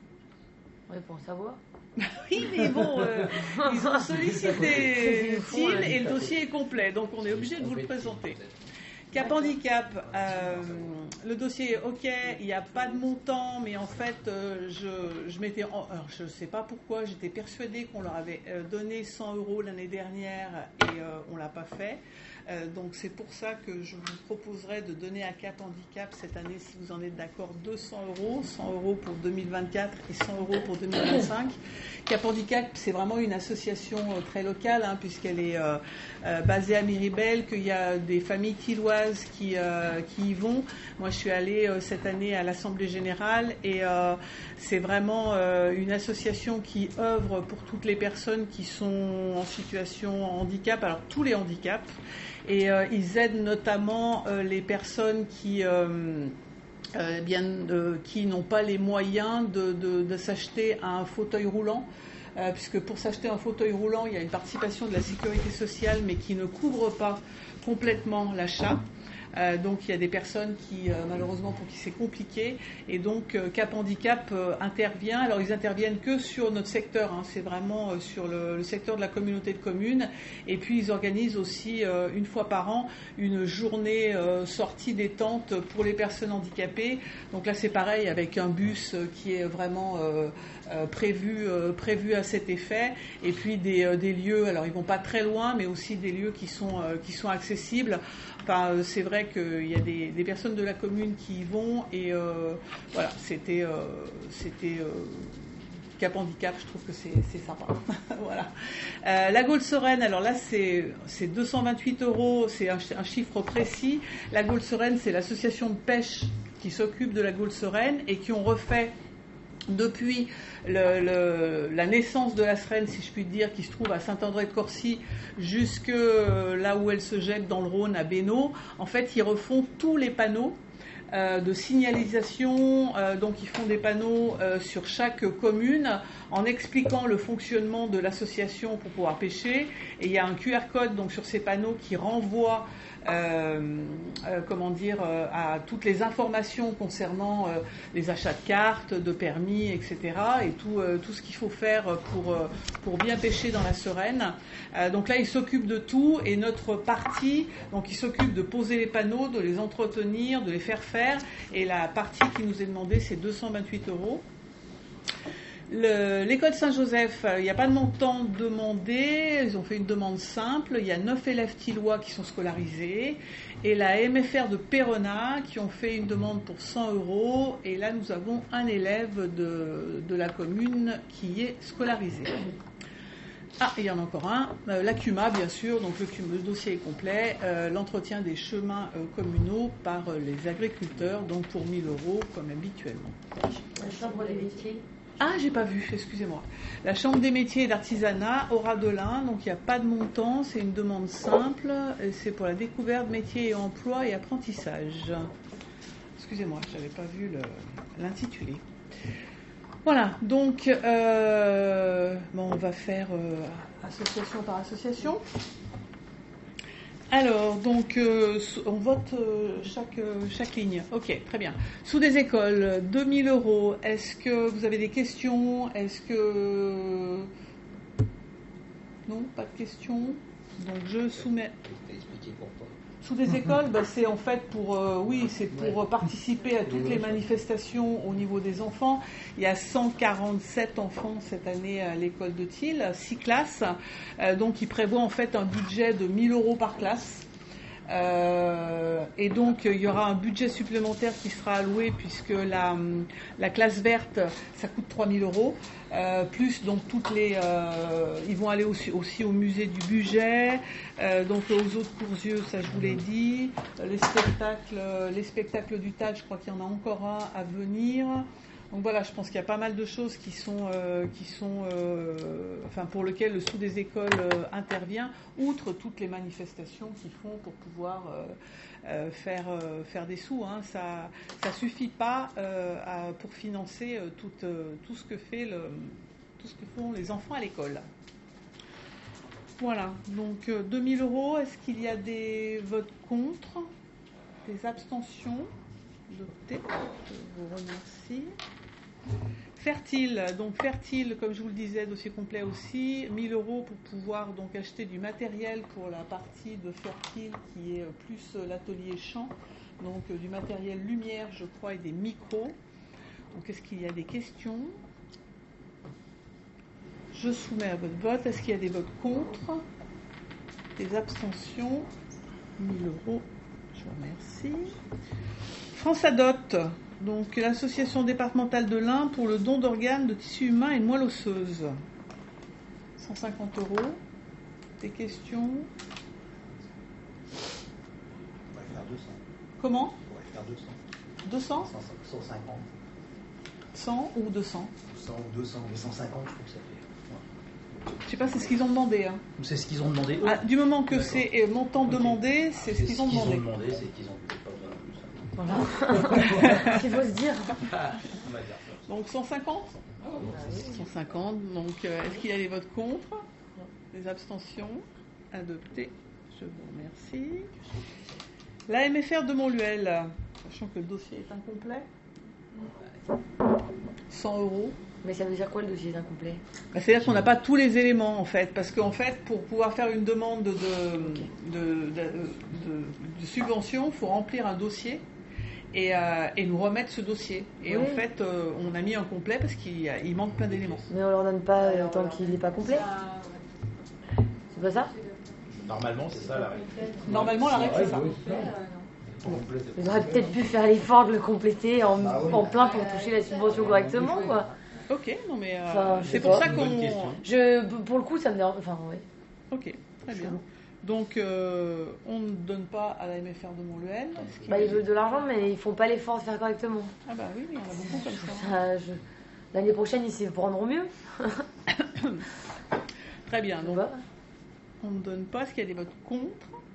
Oui, pour savoir. Oui, mais bon, euh, ils ont sollicité fou, Tim hein, et le dossier est complet, donc on est obligé de vous le présenter. Cap Handicap, euh, le dossier est OK, il n'y a pas de montant, mais en fait, euh, je, je m'étais, alors je ne sais pas pourquoi, j'étais persuadée qu'on leur avait euh, donné cent euros l'année dernière et euh, on ne l'a pas fait. Euh, donc c'est pour ça que je vous proposerai de donner à Cap Handicap cette année, si vous en êtes d'accord, deux cents euros, cent euros pour deux mille vingt-quatre et cent euros pour deux mille vingt-cinq. Cap Handicap, c'est vraiment une association euh, très locale, hein, puisqu'elle est euh, euh, basée à Miribel, qu'il y a des familles tilloises qui, euh, qui y vont. Moi, je suis allée euh, cette année à l'Assemblée Générale et euh, c'est vraiment euh, une association qui œuvre pour toutes les personnes qui sont en situation de handicap, alors tous les handicaps. Et euh, ils aident notamment euh, les personnes qui, euh, euh, bien, euh, qui n'ont pas les moyens de, de, de s'acheter un fauteuil roulant. Euh, puisque pour s'acheter un fauteuil roulant, il y a une participation de la sécurité sociale, mais qui ne couvre pas complètement l'achat. Euh, donc il y a des personnes qui, euh, malheureusement, pour qui c'est compliqué. Et donc euh, Cap Handicap euh, intervient. Alors ils interviennent que sur notre secteur, hein, c'est vraiment euh, sur le, le secteur de la communauté de communes. Et puis ils organisent aussi euh, une fois par an une journée euh, sortie des tentes pour les personnes handicapées. Donc là c'est pareil avec un bus euh, qui est vraiment euh, euh, prévu, euh, prévu à cet effet. Et puis des, euh, des lieux, alors ils vont pas très loin, mais aussi des lieux qui sont, euh, qui sont accessibles. Enfin, c'est vrai qu'il y a des, des personnes de la commune qui y vont et euh, voilà, c'était, euh, c'était euh, Cap Handicap, je trouve que c'est, c'est sympa. Voilà. Euh, la Gaule-Sereine, alors là c'est, c'est deux cent vingt-huit euros, c'est un, un chiffre précis. La Gaule-Sereine, c'est l'association de pêche qui s'occupe de la Gaule-Sereine et qui ont refait depuis le, le, la naissance de la Srenne, si je puis dire, qui se trouve à Saint-André-de-Corcy, jusque là où elle se jette dans le Rhône, à Bénaud, en fait, ils refont tous les panneaux euh, de signalisation. Euh, donc, ils font des panneaux euh, sur chaque commune en expliquant le fonctionnement de l'association pour pouvoir pêcher. Et il y a un Q R code donc, sur ces panneaux qui renvoie Euh, euh, comment dire, euh, à toutes les informations concernant euh, les achats de cartes, de permis, et cetera, et tout, euh, tout ce qu'il faut faire pour, euh, pour bien pêcher dans la Sereine. Euh, donc là, il s'occupe de tout, et notre partie, donc il s'occupe de poser les panneaux, de les entretenir, de les faire faire, et la partie qui nous est demandée, c'est deux cent vingt-huit euros. Le, l'école Saint-Joseph, il n'y a pas de montant demandé, ils ont fait une demande simple, il y a neuf élèves tillois qui sont scolarisés, et la M F R de Péronat qui ont fait une demande pour cent euros, et là nous avons un élève de, de la commune qui est scolarisé. Ah, il y en a encore un, euh, la C U M A bien sûr, donc le, le dossier est complet, euh, l'entretien des chemins euh, communaux par euh, les agriculteurs, donc pour mille euros comme habituellement. La chambre des métiers. Ah, j'ai pas vu, excusez-moi. La Chambre des métiers et d'artisanat aura de l'un, donc il n'y a pas de montant, c'est une demande simple, et c'est pour la découverte métiers et emploi et apprentissage. Excusez-moi, je n'avais pas vu le, l'intitulé. Voilà, donc euh, bon, on va faire euh, association par association. Alors, donc, euh, on vote euh, chaque, euh, chaque ligne. Ok, très bien. Sous des écoles, deux mille euros. Est-ce que vous avez des questions? Est-ce que... Non, pas de questions. Donc, je soumets... Sous des écoles, bah, c'est en fait pour, euh, oui, c'est pour ouais. participer à toutes les manifestations au niveau des enfants. Il y a cent quarante-sept enfants cette année à l'école de Thiel, six classes. Euh, donc, ils prévoient en fait un budget de mille euros par classe. Euh, et donc, il y aura un budget supplémentaire qui sera alloué puisque la, la classe verte, ça coûte trois mille euros. Euh, plus donc toutes les, euh, ils vont aller aussi, aussi au musée du budget, euh, donc aux autres Coursieux, ça je vous l'ai dit, les spectacles, les spectacles du T A D, je crois qu'il y en a encore un à venir. Donc voilà, je pense qu'il y a pas mal de choses qui sont, euh, qui sont, euh, enfin pour lesquelles le sous des écoles euh, intervient, outre toutes les manifestations qu'ils font pour pouvoir euh, euh, faire, euh, faire des sous. Hein. Ça, ça suffit pas euh, à, pour financer euh, tout, euh, tout ce que fait le, tout ce que font les enfants à l'école. Voilà, donc euh, deux mille euros. Est-ce qu'il y a des votes contre, des abstentions? Adopté. Je vous remercie. Fertile, donc Fertile, comme je vous le disais, dossier complet aussi, mille euros pour pouvoir donc acheter du matériel pour la partie de Fertile qui est plus l'atelier champ, donc euh, du matériel lumière, je crois, et des micros. Donc est-ce qu'il y a des questions? Je soumets à votre vote. Est-ce qu'il y a des votes contre? Des abstentions? mille euros. Je vous remercie. France Adopte, donc l'association départementale de l'Ain pour le don d'organes, de tissus humains et de moelle osseuse. cent cinquante euros. Des questions? On va faire deux cents. Comment? On va faire deux cents. deux cents? cent cinquante. cent ou deux cents? cent ou deux cents, deux cent cinquante, je trouve que ça fait. Ouais. Je sais pas, c'est ce qu'ils ont demandé. Hein. C'est ce qu'ils ont demandé. Ah, du moment que D'accord. c'est euh, montant Okay. demandé, c'est, c'est ce qu'ils ont demandé. Ce qu'ils ont demandé, c'est qu'ils ont peut-être pas besoin de plus. Voilà. Il faut se dire. On va dire ça. Donc cent cinquante? cent cinquante. Donc euh, est-ce qu'il y a des votes contre? Des abstentions? Adopté. Je vous remercie. La M F R de Montluel, sachant que le dossier est incomplet. cent euros. Mais ça veut dire quoi le dossier est incomplet? Bah, c'est-à-dire qu'on n'a pas tous les éléments en fait, parce qu'en fait, pour pouvoir faire une demande de, de, de, de, de, de subvention, il faut remplir un dossier et, euh, et nous remettre ce dossier. Et oui. en fait, euh, on a mis un complet parce qu'il il manque plein d'éléments. Mais on leur donne pas euh, tant qu'il n'est pas complet? C'est pas ça? Normalement, c'est ça la règle. Normalement, la règle, c'est ça. Ils auraient peut-être pu faire l'effort de le compléter en, bah oui. en plein pour toucher la subvention correctement, quoi. Ok, non mais euh, enfin, c'est pour pas. ça qu'on. Je, pour le coup, ça me dérange. Enfin, oui. Ok, très bien. Donc, euh, on ne donne pas à la M F R de Montluel. Bah, ils veulent de l'argent, mais ils font pas l'effort de faire correctement. Ah bah oui, mais il y en a beaucoup comme ça. ça je... L'année prochaine, ils s'y prendront mieux. Très bien, donc Bah. on ne donne pas. Est-ce qu'il y a des votes contre?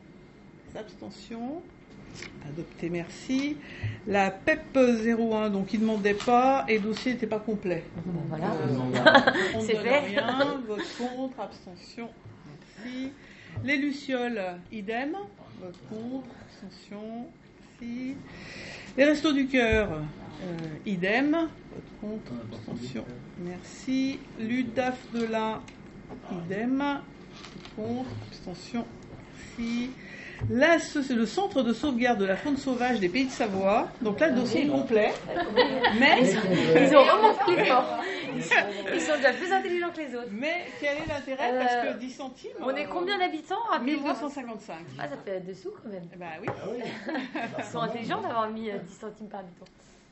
Abstention. Adopté, merci. La P E P zéro un, donc il ne demandait pas et le dossier n'était pas complet. Bon, voilà. Euh, on ne C'est donne fait. rien. Vote contre, abstention, merci. Les Lucioles, idem. Vote contre, abstention, merci. Les Restos du Cœur, euh, idem. Vote contre, abstention, merci. L'U D A F de l'Ain, idem. Vote contre, abstention, merci. Là, c'est le centre de sauvegarde de la faune sauvage des Pays de Savoie. Donc là, le dossier est complet. Mais, Ils ont vraiment pris fort. Ils sont, ils sont déjà plus intelligents que les autres. mais quel est l'intérêt? Euh, Parce que dix centimes. On est combien d'habitants? mille Rappelez-moi. deux cent cinquante-cinq. Ah, ça fait des sous quand même. Eh ben oui. Ils sont intelligents d'avoir mis euh, dix centimes par habitant.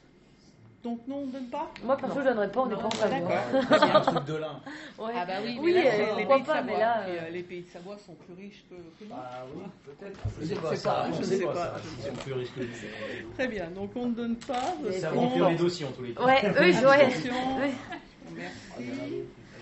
Donc non, on ne donne pas? Moi, perso, je donnerais pas, on n'est pas en Savoie. D'accord. C'est un truc de l'un. Ouais. Ah bah oui, Oui, mais là, euh, c'est les pourquoi Pays de pas, Savoie. mais là, Et, euh, euh, les Pays de Savoie sont plus riches que, que nous. Ah oui, peut-être. Je ne sais pas, je ne sais pas. C'est plus risque que nous. Très bien, donc on ne donne pas. Mais vote Ça bon. remplit contre, les dossiers en tous les cas. Ouais, eux, ils ouais. abstention, Ouais. merci.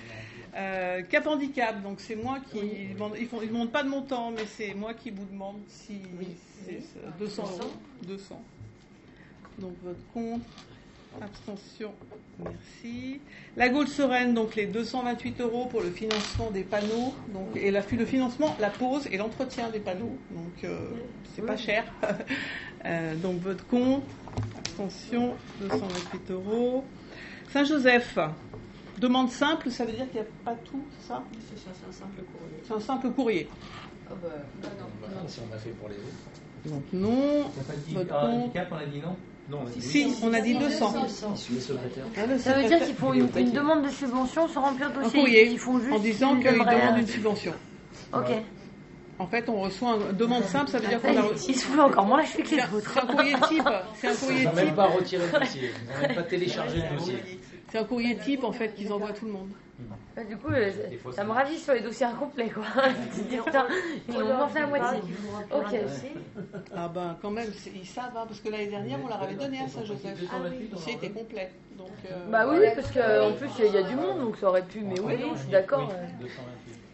Euh, Cap Handicap, donc c'est moi qui Oui. demande, ils font, ils demandent pas de montant, mais c'est moi qui vous demande si Oui. c'est euh, deux cents euros. deux cents. Donc vote contre, abstention, merci. La Gaule Sereine, donc les deux cent vingt-huit euros pour le financement des panneaux, donc et la, le financement, la pose et l'entretien des panneaux, donc euh, c'est pas cher. Euh, donc vote contre, abstention, deux cent vingt-huit euros. Saint-Joseph. Demande simple, ça veut dire qu'il n'y a pas tout, c'est ça? C'est ça, c'est un simple courrier. C'est un simple courrier. Ah bah, non, non, non. Si on a fait pour les autres. Donc non. T'as pas dit Vote ah, contre. handicap, on a dit non? Non, on a dit Si, on a dit deux cents. Je suis le secrétaire. Ah, le Ça veut dire secrétaire- qu'ils font une, une demande de subvention sans remplir le un dossier. courrier Ils font juste en disant ils qu'ils aimeraient- demandent une subvention. Ok. En fait, on reçoit une demande simple, ça veut dire qu'on a reçu. Ils se foutent encore moins la cheville que C'est les un, autres. c'est un courrier type. C'est un Ils courrier n'ont même type. pas retiré le dossier. Ils n'ont même pas téléchargé le dossier. C'est un courrier type en fait qu'ils envoient à tout le monde. Bah, du coup, euh, Des fois, ça ça me ravit sur les dossiers incomplets, quoi. Tu te dis, putain, ils l'ont moins fait à moitié. Ok. Ah ben quand même, c'est- ils savent, hein, parce que l'année dernière on leur avait donné à Saint-Joseph. deux cent vingt-huit, Le dossier était complet. Donc, euh, Bah oui, parce qu'en plus, il y, a du monde, donc ça aurait pu. Mais oui, je suis d'accord. euh. deux cent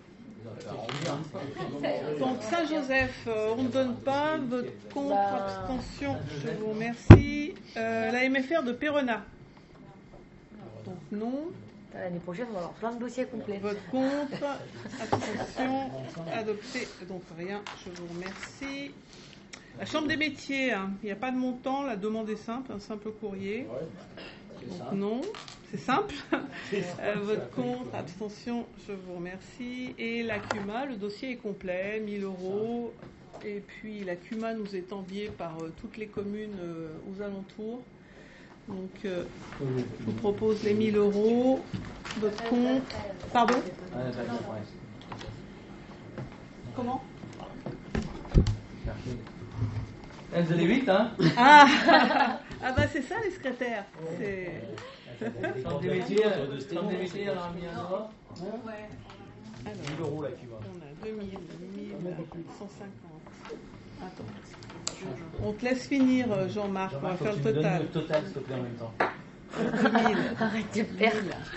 vingt-huit. Donc Saint-Joseph, euh, on ne donne pas. Vote contre, Bah. abstention, je vous remercie. Euh, la M F R de Péronat. Donc non. L'année prochaine, on va avoir plein de dossiers complets. Vote contre, abstention, adopté. Donc rien, je vous remercie. La Chambre des métiers, hein, il n'y a pas de montant, la demande est simple, un simple courrier. Donc non, c'est simple. Euh, vote contre, abstention, je vous remercie. Et la C U M A, le dossier est complet, mille euros. Et puis la C U M A nous est enviée par euh, toutes les communes euh, aux alentours. Donc euh, je vous propose les mille euros. Vote contre. Pardon? Ah, d'accord, ouais. Comment? Eh, vous allez vite, hein? Ah, ah bah c'est ça les secrétaires. C'est... Chambre des métiers, Chambre des métiers, on a mis un droit. Alors, mille euros là, tu vois. on a deux mille, mille cent cinquante. Attends. On te laisse finir, Jean-Marc. On va faire le total. Le total, s'il te plaît, en même temps. deux mille, Arrête de perdre.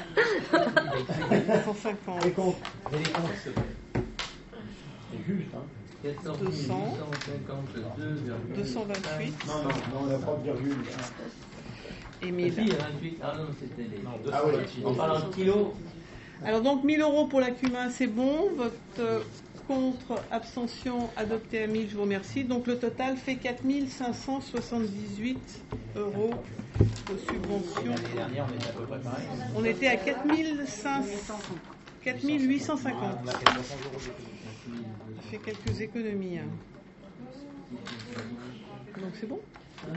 cent cinquante. Les comptes. Et les comptes, s'il te plaît. C'est juste, hein. quatre cent deux cents. cinquante-deux virgule deux cent vingt-huit Non, non, non, on n'a pas de virgule. et Si, mille. vingt-huit. Ah non, c'était les. Non, deux Ah cent oui. vingt-huit. En parlant de kilos, Alors donc mille euros pour la C U M A, c'est bon. Vote euh, contre, abstention, adopté à mille, je vous remercie. Donc le total fait quatre mille cinq cent soixante-dix-huit euros de subvention. L'année dernière, on était à peu près pareil. On était à quatre mille huit cent cinquante. On a fait trois cents euros d'économie. Ça fait quelques économies. hein. Donc c'est bon.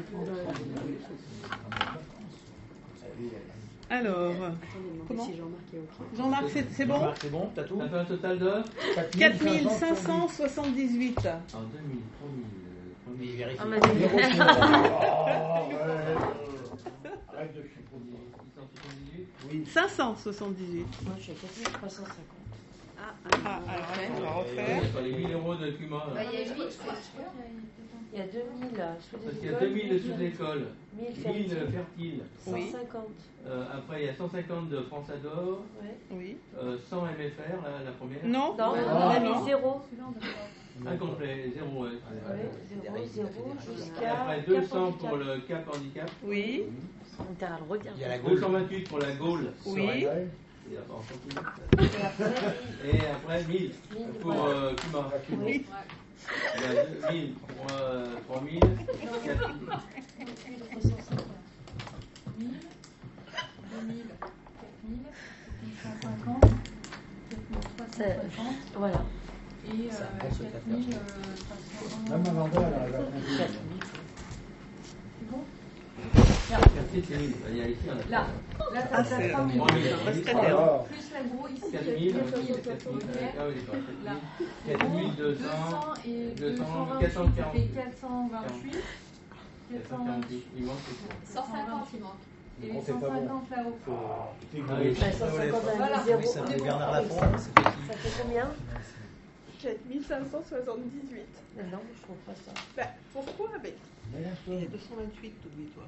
Alors, comment Si Jean-Marc est OK. Jean-Marc, c'est c'est bon? Jean-Marc, c'est bon? T'as tout? ça fait un total de quatre mille cinq cent soixante-dix-huit. En deux mille, trois mille, trois Mais mille. vérifie. Ah, mais- Oh, ouais. Arrête de chiffonner. six cent soixante-dix-huit. Oui. cinq cent soixante-dix-huit. Moi, je suis à quatre mille trois cent cinquante. Ah, Ah, alors attends, on va Ouais, refaire. sur les mille euros de C U M A. là. Il y a huit, Il y a deux mille sous Parce les qu'il y a deux mille sous-écoles, mille mille fertiles. fertiles. Oui. cent cinquante. Euh, après, il y a cent cinquante de France Adore, Ouais. Oui. euh, cent M F R, la, la première. Non, Non, non, on a non. mis zéro. Incomplet, zéro. Ouais. Ouais, zéro, zéro, Et jusqu'à après, Cap deux cents Handicap. pour le Cap Handicap. Oui. On t'a à le redire. Il y a la deux Gaule. cent vingt-huit pour la Gaule. Oui. Ouais. Et après, on s'en fout. Et après, Et après, mille mille, pour voilà. euh, Cuba. Oui. Il y a deux mille pour euh, trois mille, quatre mille. trois cent cinquante. mille, deux mille, quatre mille, quatre mille cent cinquante, quatre mille trois cent cinquante Voilà. et Ça euh, prend ce quatre mille trois cents. Même avant elle arrive à quatre conduire. mille. C'est bon? Quartier, c'est mille. Il y a ici, on a Là, là, Ah, ça c'est fait trois mille. trois mille. prestataire. Alors, Plus la gros ici, quatre qui est mille, quatre quatre mille, mille, quatre mille, ok. ah oui, d'accord, Là. quatre mille deux cents, et deux cents, deux cent vingt-huit, ça fait quatre quatre cent vingt-huit. quatre cent vingt-huit. il manque c'est cent cinquante, il manque. Et Bon, c'est cent pas bon. cinquante là-haut. faut Ah oui. évoluer. Ouais, cent cinquante à Voilà. zéro. Oui, ça on est fait bon. Bernard Oui, Lafont, ça- c'est petit. Ça fait combien? quatre mille cinq cent soixante-dix-huit. Non, je trouve pas ça. Bah, pourquoi avec Mais là, Il y a c'est- deux cent vingt-huit, oublie-toi.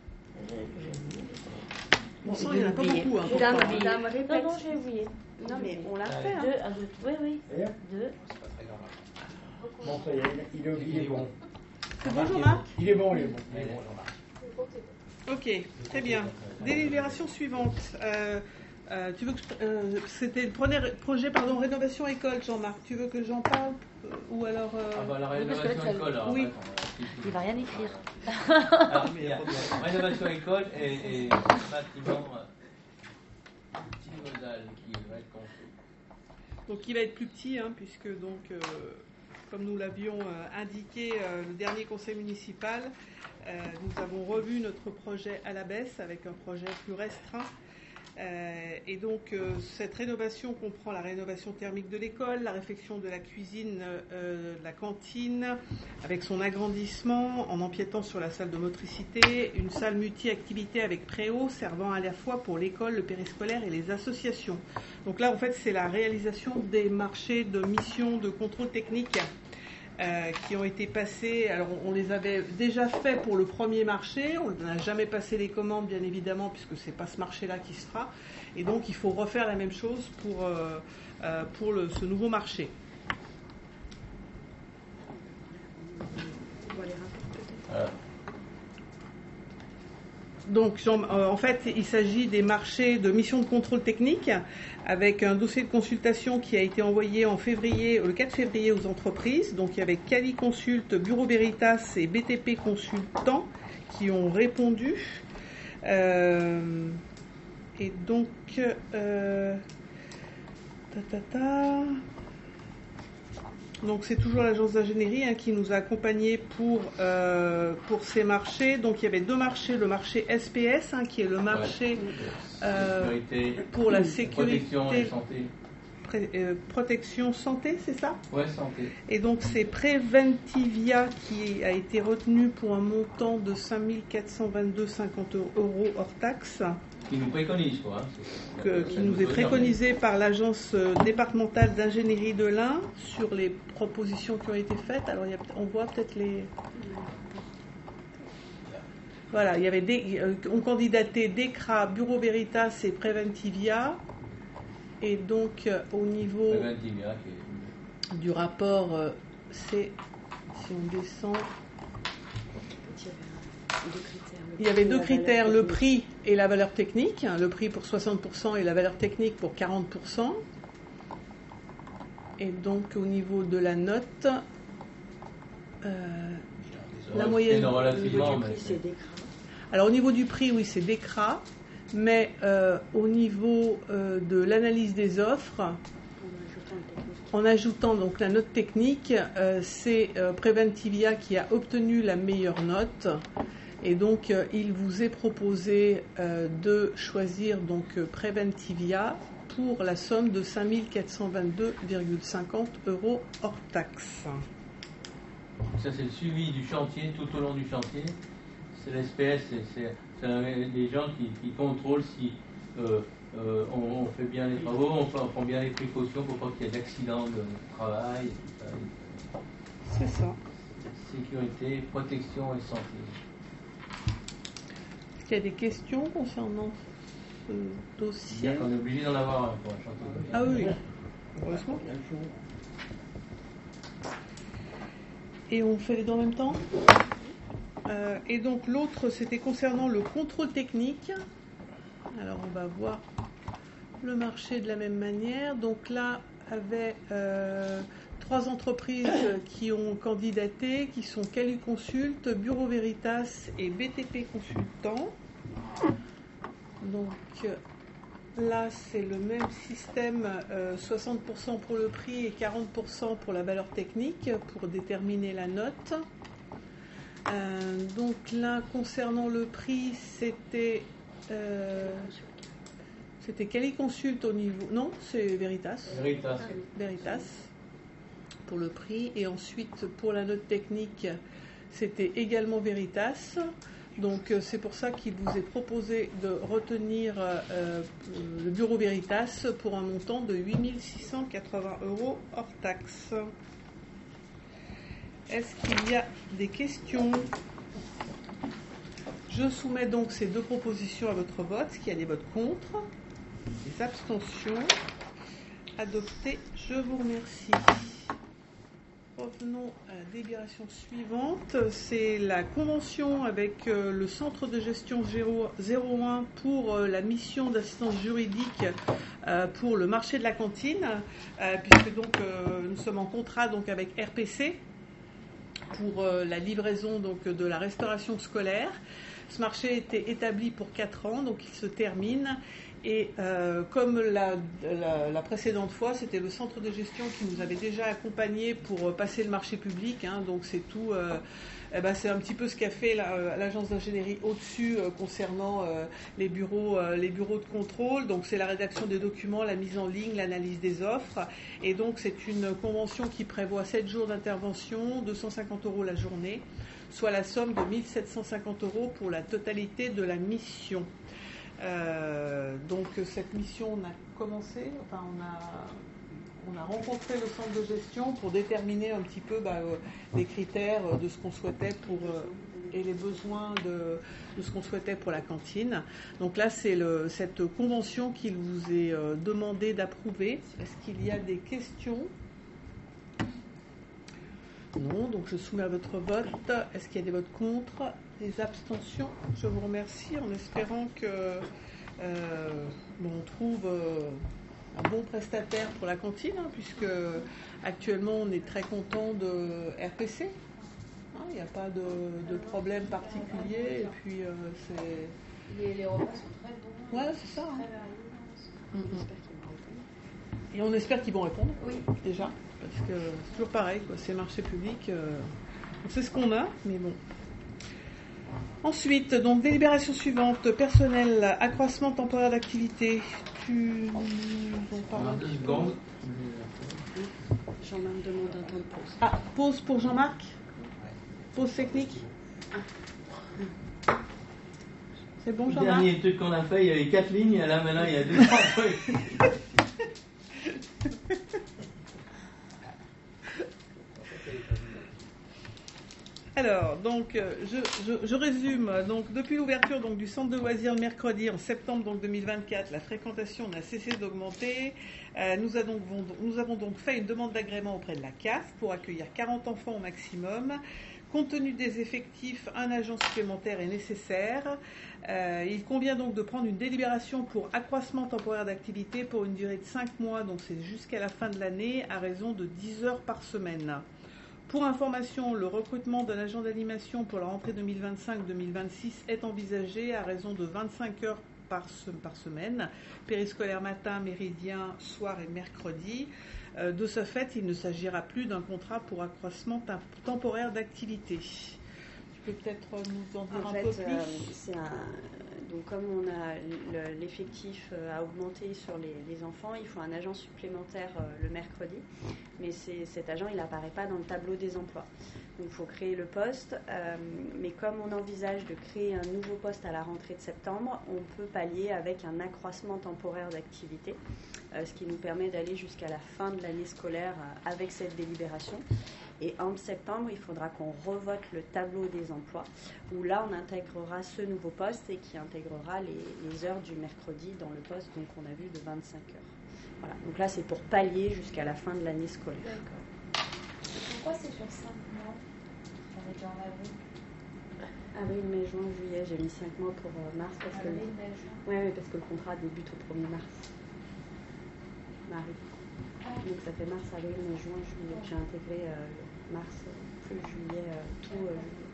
Bon, Bon sang, il n'y en a pas beaucoup. Hein, J'ai pourtant. oublié. Dame Non, répète. non, j'ai oublié. Non, mais on l'a Ah, fait. Hein. Deux, un, deux, oui, oui. Et Deux. C'est pas très grave. bon, ça y est, il est, il est bon. C'est bon, Jean-Marc? Il est bon, il est bon. Il est bon, Jean-Marc. Ok, très bien. Délibération suivante. Euh, euh, tu veux que je- euh, c'était le premier projet, pardon, rénovation école, Jean-Marc. Tu veux que j'en parle euh, ou alors euh, Ah bah la Oui, parce que là, rénovation tu as- école, alors. Oui. attends, alors, si, si. Il va rien écrire. Alors, il y a rénovation école et, et bâtiment euh, multimodal qui va être construit. donc il va être plus petit, hein, puisque donc euh, comme nous l'avions euh, indiqué euh, le dernier conseil municipal, euh, nous avons revu notre projet à la baisse avec un projet plus restreint. Euh, et donc euh, cette rénovation comprend la rénovation thermique de l'école, la réfection de la cuisine, euh, de la cantine, avec son agrandissement en empiétant sur la salle de motricité, une salle multi-activité avec préau servant à la fois pour l'école, le périscolaire et les associations. Donc là en fait c'est la réalisation des marchés de mission de contrôle technique euh, qui ont été passés. Alors on les avait déjà fait pour le premier marché, on n'a jamais passé les commandes bien évidemment puisque c'est pas ce marché-là qui se fera, et donc il faut refaire la même chose pour, euh, euh, pour le, ce nouveau marché. On voit les rapports peut-être. Voilà. Donc, Jean- euh, en fait, il s'agit des marchés de mission de contrôle technique avec un dossier de consultation qui a été envoyé en février, le quatre février aux entreprises. Donc, il y avait Cali Consult, Bureau Veritas et B T P Consultants qui ont répondu. Euh, et donc, euh, ta, ta, ta. Donc c'est toujours l'agence d'ingénierie hein, qui nous a accompagnés pour, euh, pour ces marchés. Donc il y avait deux marchés, le marché S P S hein, qui est le marché euh, Sécurité, pour la sécurité, protection et santé. pré- euh, protection santé, c'est ça? Ouais, santé. Et donc c'est Preventivia qui a été retenu pour un montant de cinq mille quatre cent vingt-deux virgule cinquante euros hors taxe. Qui nous préconise, quoi. Hein. C'est- Que- ça qui nous nous est peut dire, préconisé par l'agence euh, départementale d'ingénierie de l'Ain sur les propositions qui ont été faites. Alors, il y a, on voit peut-être les... Voilà, il y avait des, euh, ont candidaté DECRA, Bureau Veritas et Preventivia. Et donc, euh, au niveau mais- Preventivia, qui est- du rapport, euh, c'est, si on descend... Il y avait deux critères. Il y avait deux critères, le prix et la valeur le technique. prix et la valeur technique. hein, Le prix pour soixante pour cent et la valeur technique pour quarante pour cent. Et donc au niveau de la note, euh, la Ouais, moyenne. c'est Au niveau relativement, du mais prix, c'est d'écran. Alors au niveau du prix, oui, c'est DECRA. Mais euh, au niveau euh, de l'analyse des offres, En ajoutant le technique. en ajoutant donc la note technique, euh, c'est euh, Preventivia qui a obtenu la meilleure note. Et donc, euh, il vous est proposé euh, de choisir donc euh, Preventivia pour la somme de cinq mille quatre cent vingt-deux virgule cinquante euros hors taxe. ça c'est le suivi du chantier, tout au long du chantier. C'est l'S P S, c'est, c'est, c'est des gens qui, qui contrôlent si euh, euh, on, on fait bien les travaux, on, fait- on prend bien les précautions pour pas qu'il y ait d'accidents de travail. Et tout ça. C'est ça. sécurité, protection et santé. Est-ce qu'il y a des questions concernant ce dossier? C'est-à-dire qu'on est obligé d'en avoir un pour un chantier. Ah oui, heureusement. Et on fait les deux en même temps. Euh, et donc l'autre, c'était concernant le contrôle technique. Alors on va voir le marché de la même manière. Donc là, avait euh, trois entreprises qui ont candidaté, qui sont Caluconsult, Bureau Veritas et B T P Consultant. Donc là, c'est le même système, euh, soixante pour cent pour le prix et quarante pour cent pour la valeur technique pour déterminer la note. Euh, donc là, concernant le prix, c'était euh, c'était Caliconsult au niveau... Non, c'est Veritas. Veritas. Veritas pour le prix. Et ensuite, pour la note technique, c'était également Veritas. Donc c'est pour ça qu'il vous est proposé de retenir euh, le bureau Veritas pour un montant de huit mille six cent quatre-vingts euros hors taxe. Est-ce qu'il y a des questions? Je soumets donc ces deux propositions à votre vote. Est-ce qu'il y a des votes contre? Des abstentions? Adopté. Je vous remercie. Revenons à la délibération suivante. C'est la convention avec euh, le centre de gestion zéro un pour euh, la mission d'assistance juridique euh, pour le marché de la cantine, euh, puisque donc euh, nous sommes en contrat donc avec R P C pour euh, la livraison donc de la restauration scolaire. Ce marché était établi pour quatre ans, donc il se termine. Et euh, comme la, la, la précédente fois, c'était le centre de gestion qui nous avait déjà accompagnés pour passer le marché public. Hein, donc c'est tout. Euh, eh ben c'est un petit peu ce qu'a fait la, l'agence d'ingénierie au-dessus euh, concernant euh, les bureaux, euh, les bureaux de contrôle. Donc c'est la rédaction des documents, la mise en ligne, l'analyse des offres. Et donc c'est une convention qui prévoit sept jours d'intervention, deux cent cinquante euros la journée, soit la somme de mille sept cent cinquante euros pour la totalité de la mission. Euh, donc cette mission, on a commencé, enfin on a, on a rencontré le centre de gestion pour déterminer un petit peu bah, euh, les critères de ce qu'on souhaitait pour euh, et les besoins de, de ce qu'on souhaitait pour la cantine. Donc là, c'est le, cette convention qu'il vous est euh, demandé d'approuver. Est-ce qu'il y a des questions? Non, donc je soumets à votre vote. Est-ce qu'il y a des votes contre? Des abstentions? Je vous remercie en espérant que euh, bon, on trouve euh, un bon prestataire pour la cantine, hein, puisque actuellement on est très content de R P C. Hein, il n'y a pas de, de problème particulier. Et puis euh, c'est. Les, les repas sont très bons. Ouais, c'est ça. Hein. Très variés. Et on espère qu'ils vont répondre. Oui. Déjà. Parce que c'est toujours pareil, quoi. C'est marché public. Euh, on sait ce qu'on a, mais bon. Ensuite, donc délibération suivante, personnel, accroissement temporaire d'activité. Tu nous en parles? Deux secondes. Jean-Marc demande un temps de pause. Ah, pause pour Jean-Marc. Pause technique. C'est bon, Le Jean-Marc? dernier truc qu'on a fait, il y avait quatre lignes, et là maintenant il y a deux trois trucs. Alors, donc, je, je, je résume. Donc, depuis l'ouverture donc, du centre de loisirs le mercredi en septembre donc, deux mille vingt-quatre, la fréquentation n'a cessé d'augmenter. Euh, nous, avons, nous avons donc fait une demande d'agrément auprès de la C A F pour accueillir quarante enfants au maximum. Compte tenu des effectifs, un agent supplémentaire est nécessaire. Euh, il convient donc de prendre une délibération pour accroissement temporaire d'activité pour une durée de cinq mois, donc c'est jusqu'à la fin de l'année, à raison de dix heures par semaine. Pour information, le recrutement d'un agent d'animation pour la rentrée deux mille vingt-cinq deux mille vingt-six est envisagé à raison de vingt-cinq heures par, se- par semaine, périscolaire matin, méridien, soir et mercredi. Euh, de ce fait, il ne s'agira plus d'un contrat pour accroissement tem- temporaire d'activité. Tu peux peut-être nous en dire En un fait, peu plus euh, c'est un, donc comme on a le- l'effectif euh, a augmenté sur les, les enfants, il faut un agent supplémentaire euh, le mercredi, mais c'est, cet agent il n'apparaît pas dans le tableau des emplois. Donc il faut créer le poste, euh, mais comme on envisage de créer un nouveau poste à la rentrée de septembre, on peut pallier avec un accroissement temporaire d'activité, euh, ce qui nous permet d'aller jusqu'à la fin de l'année scolaire euh, avec cette délibération. Et en septembre, il faudra qu'on revote le tableau des emplois, où là, on intégrera ce nouveau poste et qui intégrera les, les heures du mercredi dans le poste donc on a vu de vingt-cinq heures. Voilà. Donc là, c'est pour pallier jusqu'à la fin de l'année scolaire. D'accord. Pourquoi c'est sur cinq mois? On est déjà en avril. Avril, mai, juin, juillet, j'ai mis cinq mois pour euh, mars. Parce que, Avril, mai, juin. ouais, ouais, parce que le contrat débute au premier mars. Marie. Donc ça fait mars, avril, mai, juin, juillet. J'ai intégré euh, mars, plus juillet, euh, tout euh, juillet.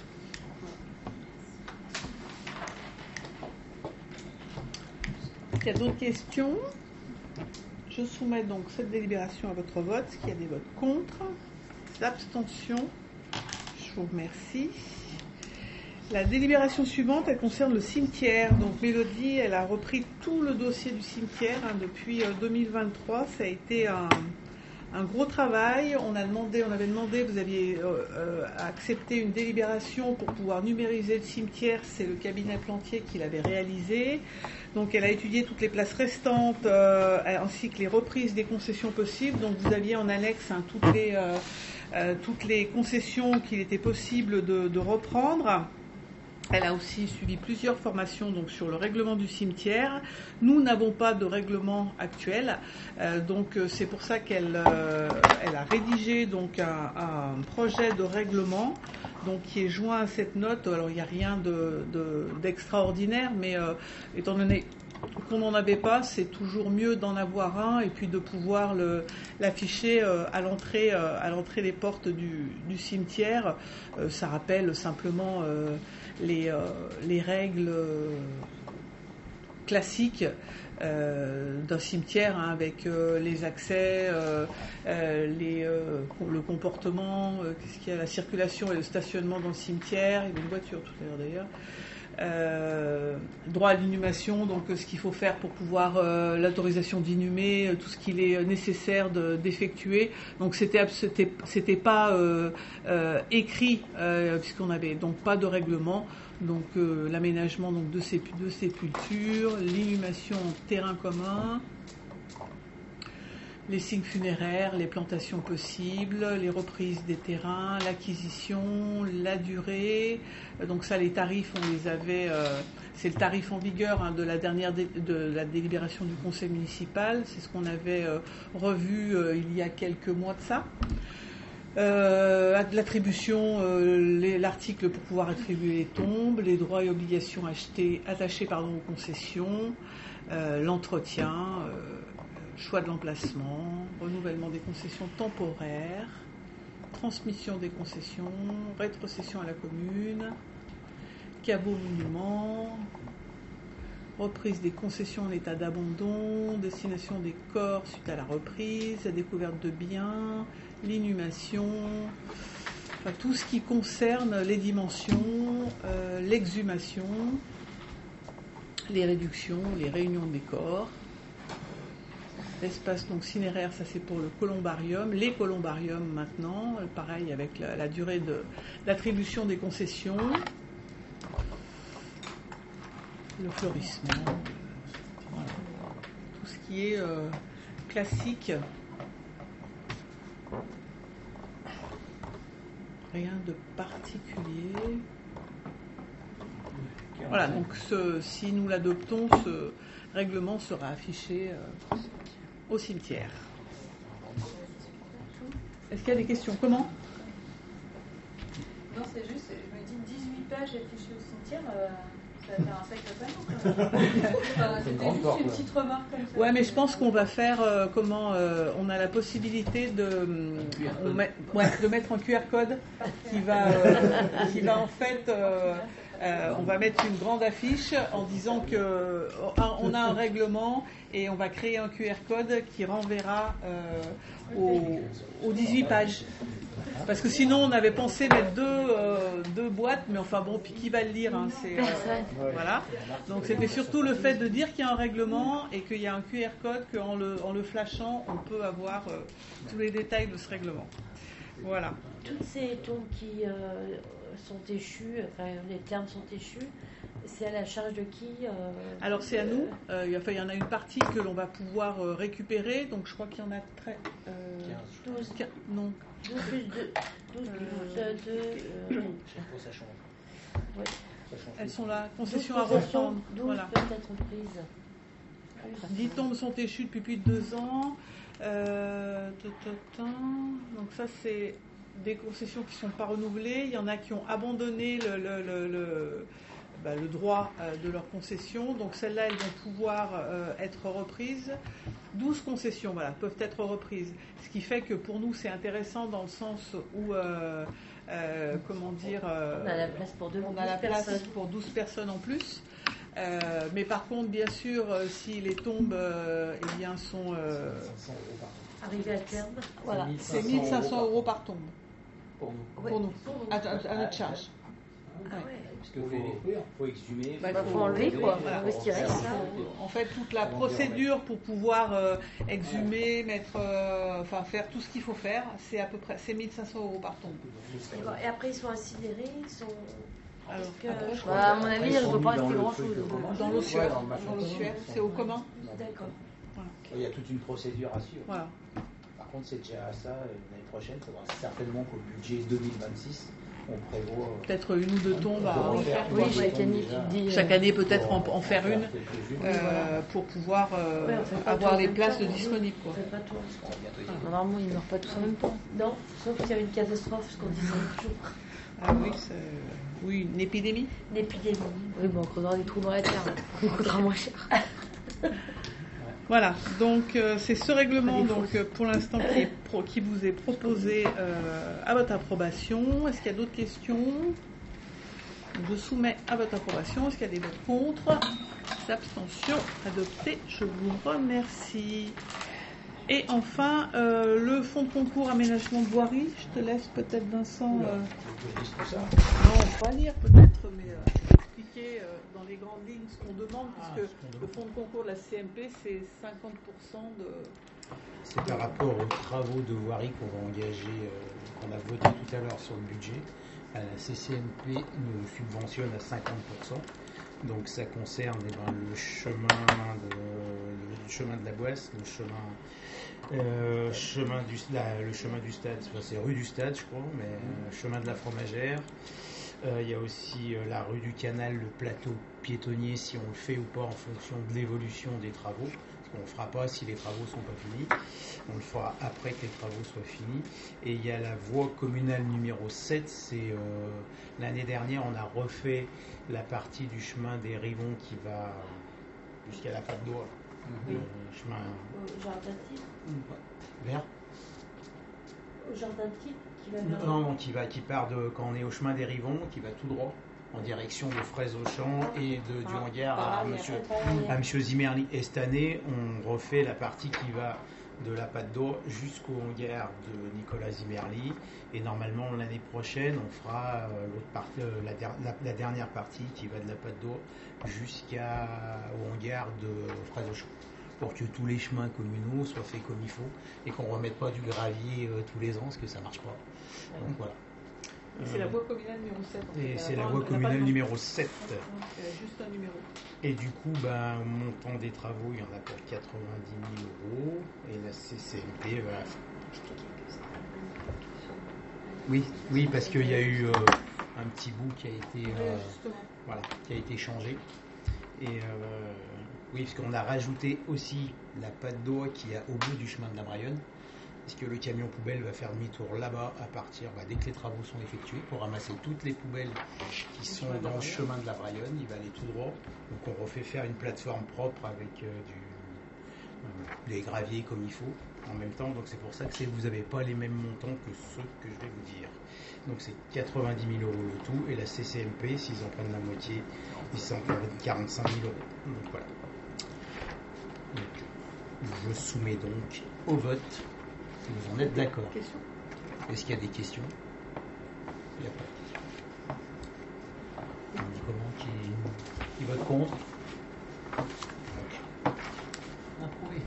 Est-ce qu'il y a d'autres questions? Je soumets donc cette délibération à votre vote. Est-ce qu'il y a des votes contre? Des abstentions? Je vous remercie. La délibération suivante, elle concerne le cimetière. Donc Mélodie, elle a repris tout le dossier du cimetière hein, depuis euh, deux mille vingt-trois. Ça a été un, un gros travail. On a demandé, on avait demandé, vous aviez euh, euh, accepté une délibération pour pouvoir numériser le cimetière. C'est le cabinet Plantier qui l'avait réalisé. Donc elle a étudié toutes les places restantes euh, ainsi que les reprises des concessions possibles. Donc vous aviez en annexe hein, toutes les euh, euh, toutes les concessions qu'il était possible de, de reprendre. Elle a aussi suivi plusieurs formations donc, sur le règlement du cimetière. Nous n'avons pas de règlement actuel, euh, donc euh, c'est pour ça qu'elle euh, elle a rédigé donc, un, un projet de règlement donc, qui est joint à cette note. Alors il n'y a rien de, de, d'extraordinaire, mais euh, étant donné qu'on n'en avait pas, c'est toujours mieux d'en avoir un et puis de pouvoir le, l'afficher euh, à l'entrée, euh, à l'entrée des portes du, du cimetière. Euh, ça rappelle simplement euh, les, euh, les règles euh, classiques euh, d'un cimetière hein, avec euh, les accès, euh, euh, les, euh, le comportement, euh, qu'est-ce qu'il y a, la circulation et le stationnement dans le cimetière. Il y avait une voiture tout à l'heure d'ailleurs. Euh, droit à l'inhumation, donc ce qu'il faut faire pour pouvoir euh, l'autorisation d'inhumer, tout ce qu'il est nécessaire de, d'effectuer. Donc c'était c'était, c'était pas euh, euh, écrit euh, puisqu'on avait donc pas de règlement. Donc euh, l'aménagement donc de, ces, de sépultures, l'inhumation en terrain commun, les signes funéraires, les plantations possibles, les reprises des terrains, l'acquisition, la durée. Donc ça, les tarifs, on les avait. Euh, c'est le tarif en vigueur hein, de la dernière dé, de la délibération du conseil municipal. C'est ce qu'on avait euh, revu euh, il y a quelques mois de ça. Euh, l'attribution, euh, les, l'article pour pouvoir attribuer les tombes, les droits et obligations achetés, attachés pardon, aux concessions, euh, l'entretien. Euh, choix de l'emplacement, renouvellement des concessions temporaires, transmission des concessions, rétrocession à la commune, caveau monument, reprise des concessions en état d'abandon, destination des corps suite à la reprise, la découverte de biens, l'inhumation, enfin, tout ce qui concerne les dimensions, euh, l'exhumation, les réductions, les réunions des corps. L'espace donc cinéraire, ça c'est pour le columbarium. Les columbariums maintenant, pareil avec la, la durée de l'attribution des concessions. Le fleurissement. Voilà. Tout ce qui est euh, classique. Rien de particulier. Voilà, donc ce, si nous l'adoptons, ce règlement sera affiché euh, au cimetière. Est-ce qu'il y a des questions? Comment? Non, c'est juste, je me dis dix-huit pages affichées au cimetière, euh, ça va faire un sacré panneau. Enfin, c'était juste une petite remarque comme ça. Ouais, mais je pense qu'on va faire euh, comment euh, on a la possibilité de, on met, ouais, de mettre un Q R code qui va, euh, qui va en fait. Euh, Euh, on va mettre une grande affiche en disant que on a un règlement et on va créer un Q R code qui renverra euh, aux, aux dix-huit pages. Parce que sinon on avait pensé mettre deux, euh, deux boîtes, mais enfin bon, puis qui va le lire hein, c'est, euh, voilà. Donc c'était surtout le fait de dire qu'il y a un règlement et qu'il y a un Q R code, qu'en le, en le flashant, on peut avoir euh, tous les détails de ce règlement. Voilà. Toutes ces tombes qui euh, sont échues, enfin les termes sont échus, c'est à la charge de qui euh, Alors c'est à nous. Euh, il, y a, enfin, il y en a une partie que l'on va pouvoir euh, récupérer. Donc je crois qu'il y en a très, euh, douze. Non, douze plus deux. douze plus deux. Euh, Chaque fois, ça change. ouais. Ça change Elles tout. sont là. douze Concession à concessions, reprendre. douze Voilà. peuvent être prises. dix tombes sont échues depuis plus de deux ans. Euh, ta-ta-ta. Donc ça, c'est des concessions qui ne sont pas renouvelées. Il y en a qui ont abandonné le, le, le, le, bah, le droit euh, de leur concession. Donc celles-là, elles vont pouvoir euh, être reprises. douze concessions voilà, peuvent être reprises. Ce qui fait que pour nous, c'est intéressant dans le sens où, euh, euh, comment dire, euh, On a la place pour deux on a la place personnes. pour douze personnes en plus. Euh, mais par contre, bien sûr, euh, si les tombes euh, eh bien, sont... Euh, cinq cents euros par an. Arrivé à terme. voilà, c'est c'est mille cinq cents euros par tombe Pour nous. pour nous, à, à- à notre charge. Ah ouais. Parce qu'il faut, faut exhumer. Bah, Bah, faut enlever, quoi. Voilà. Faut retirer ça. En fait, toute la procédure pour pouvoir euh, exhumer, mettre, euh, enfin faire tout ce qu'il faut faire, c'est à peu près c'est mille cinq cents euros par tombe. D'accord. Et après, ils sont incinérés, ils sont. Alors, Est-ce que- après, je Bah, crois à mon avis, il ne doit pas rester dans le grand-chose. truc commun. dans l'ossuaire, Ouais, dans le machin dans l'ossuaire, commun. c'est au commun. D'accord. Il y a toute une procédure à suivre. Voilà. Par contre, c'est déjà ça. euh, L'année prochaine, il faudra certainement qu'au budget deux mille vingt-six, on prévoit. euh, Peut-être une ou deux tombes à de en refaire faire. trois Oui, chaque tombes année, déjà. tu te dis. Chaque euh, année, peut-être en, Pour en faire une quelques-unes. euh, pour pouvoir euh, Ouais, on fait pas avoir tout en les même places temps, de on disponibles. Quoi. fait pas tout. On va bientôt y aller. Normalement, ils ne meurent pas tous en même temps. Non, sauf qu'il y a une catastrophe, ce qu'on disait toujours. Ah oui, c'est... oui, une épidémie. Une épidémie. Oui, bon, on creusera des trous dans la terre. Ça coûtera moins cher. Voilà, donc euh, c'est ce règlement Pas des donc, fausses. euh, pour l'instant qui, est pro- qui vous est proposé euh, à votre approbation. Est-ce qu'il y a d'autres questions? Je soumets à votre approbation. Est-ce qu'il y a des votes contre? Abstention adopté. Je vous remercie. Et enfin, euh, le fonds de concours aménagement de voirie. Je te laisse peut-être, Vincent. euh, Je dis tout ça. Non, pas lire peut-être, mais euh, expliquer euh, dans les grandes lignes ce qu'on demande, Ah, puisque ce qu'on le demande. fonds de concours de la C M P, c'est cinquante pour cent de... C'est par rapport aux travaux de voirie qu'on va engager, euh, qu'on a voté tout à l'heure sur le budget. Euh, La C C M P nous subventionne à cinquante pour cent. Donc ça concerne eh ben, le chemin de le chemin de la Boisse, le chemin euh, chemin du la- le chemin du stade, enfin, c'est rue du stade je crois, mais euh, chemin de la Fromagère. Euh, Il y a aussi euh, la rue du Canal, le plateau piétonnier, si on le fait ou pas en fonction de l'évolution des travaux. On ne le fera pas si les travaux ne sont pas finis. On le fera après que les travaux soient finis. Et il y a la voie communale numéro sept. C'est euh, l'année dernière, on a refait la partie du chemin des Rivons qui va jusqu'à la Patte d'Oie. Oui. Le chemin Au jardin type. vert. Au jardin type qui va vers. Non, qui va, qui part de quand on est au chemin des Rivons, qui va tout droit en direction de Fraise-au-Champ et de, du hangar Par à arrière, Monsieur. par arrière. à Monsieur Zimmerli. Et cette année, on refait la partie qui va de la Patte d'Oie jusqu'au hangar de Nicolas Zimmerli. Et normalement, l'année prochaine, on fera euh, l'autre partie, euh, la, der- la- la dernière partie qui va de la Patte d'Oie jusqu'au hangar de Fraise-au-Champ. Pour que tous les chemins communaux soient faits comme il faut et qu'on ne remette pas du gravier euh, tous les ans, parce que ça ne marche pas. Donc voilà. C'est la voie communale numéro sept. en fait. Et Elle a c'est pas- la elle voie a pas communale de nom. numéro sept. Elle a juste un numéro. Et du coup, ben, au montant des travaux, il y en a pour quatre-vingt-dix mille euros. Et la C C M P va. Oui, oui, parce qu'il y a eu euh, un petit bout qui a été, euh, Oui, justement. voilà, qui a été changé. Et euh, oui, parce qu'on a rajouté aussi la Patte d'Oie qui est au bout du chemin de la Brayonne. Parce que le camion poubelle va faire demi-tour là-bas à partir, bah, dès que les travaux sont effectués, pour ramasser toutes les poubelles qui sont dans le chemin de la Brayonne. Il va aller tout droit. Donc on refait faire une plateforme propre avec euh, du, euh, des graviers comme il faut en même temps. Donc c'est pour ça que c'est- vous n'avez pas les mêmes montants que ceux que je vais vous dire. Donc c'est quatre-vingt-dix mille euros le tout. Et la C C M P, s'ils en prennent la moitié, ils sont quarante-cinq mille euros. Donc voilà. Donc, je soumets donc au vote. Si vous en êtes d'accord. Question? Est-ce qu'il y a des questions? Il n'y a pas de questions. On dit comment? Qui, qui vote contre? Donc, approuvé.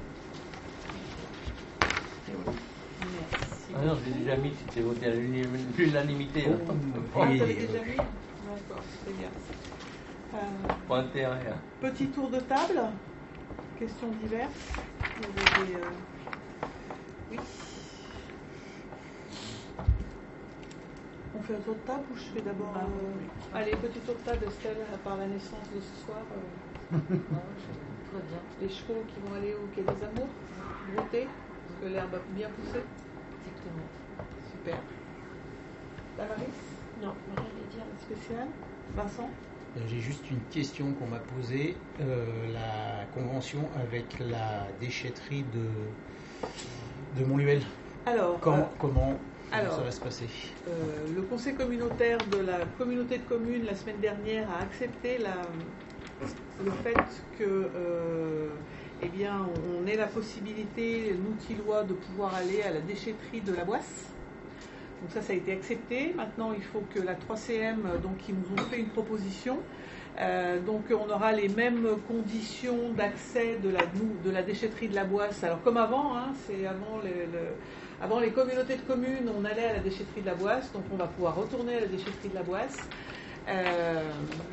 Merci. Ah non, j'ai déjà mis, c'était voté à l'uni- l'unanimité. là. Ah, Et- vous avez déjà mis? D'accord, c'est bien. Euh, Pas intérêt. hein. petit tour de table. Questions diverses. Vous avez, euh, Oui. fait un tour de table ou je fais d'abord. Euh... Allez, petit tour de table, Estelle, à part la naissance de ce soir. Euh... Tout va bien. Les chevaux qui vont aller au Quai des Amours, brouter, parce que l'herbe a bien poussé. Exactement. Super. Damaris? Non, rien à dire. Spécial? Vincent? J'ai juste une question qu'on m'a posée. Euh, la convention avec la déchetterie de, de Montluel. Alors, Quand, euh, comment, comment alors, ça va se passer? euh, Le conseil communautaire de la communauté de communes la semaine dernière a accepté la, le fait que euh, eh bien, on ait la possibilité, nous Thillois, de pouvoir aller à la déchetterie de la Boisse. Donc ça, ça a été accepté. Maintenant, il faut que la trois C M, donc, ils nous ont fait une proposition. Euh, donc on aura les mêmes conditions d'accès de la, de la déchetterie de la Boisse. Alors comme avant, hein, c'est avant, les, le, avant les communautés de communes, on allait à la déchetterie de la Boisse. Donc on va pouvoir retourner à la déchetterie de la Boisse. Euh,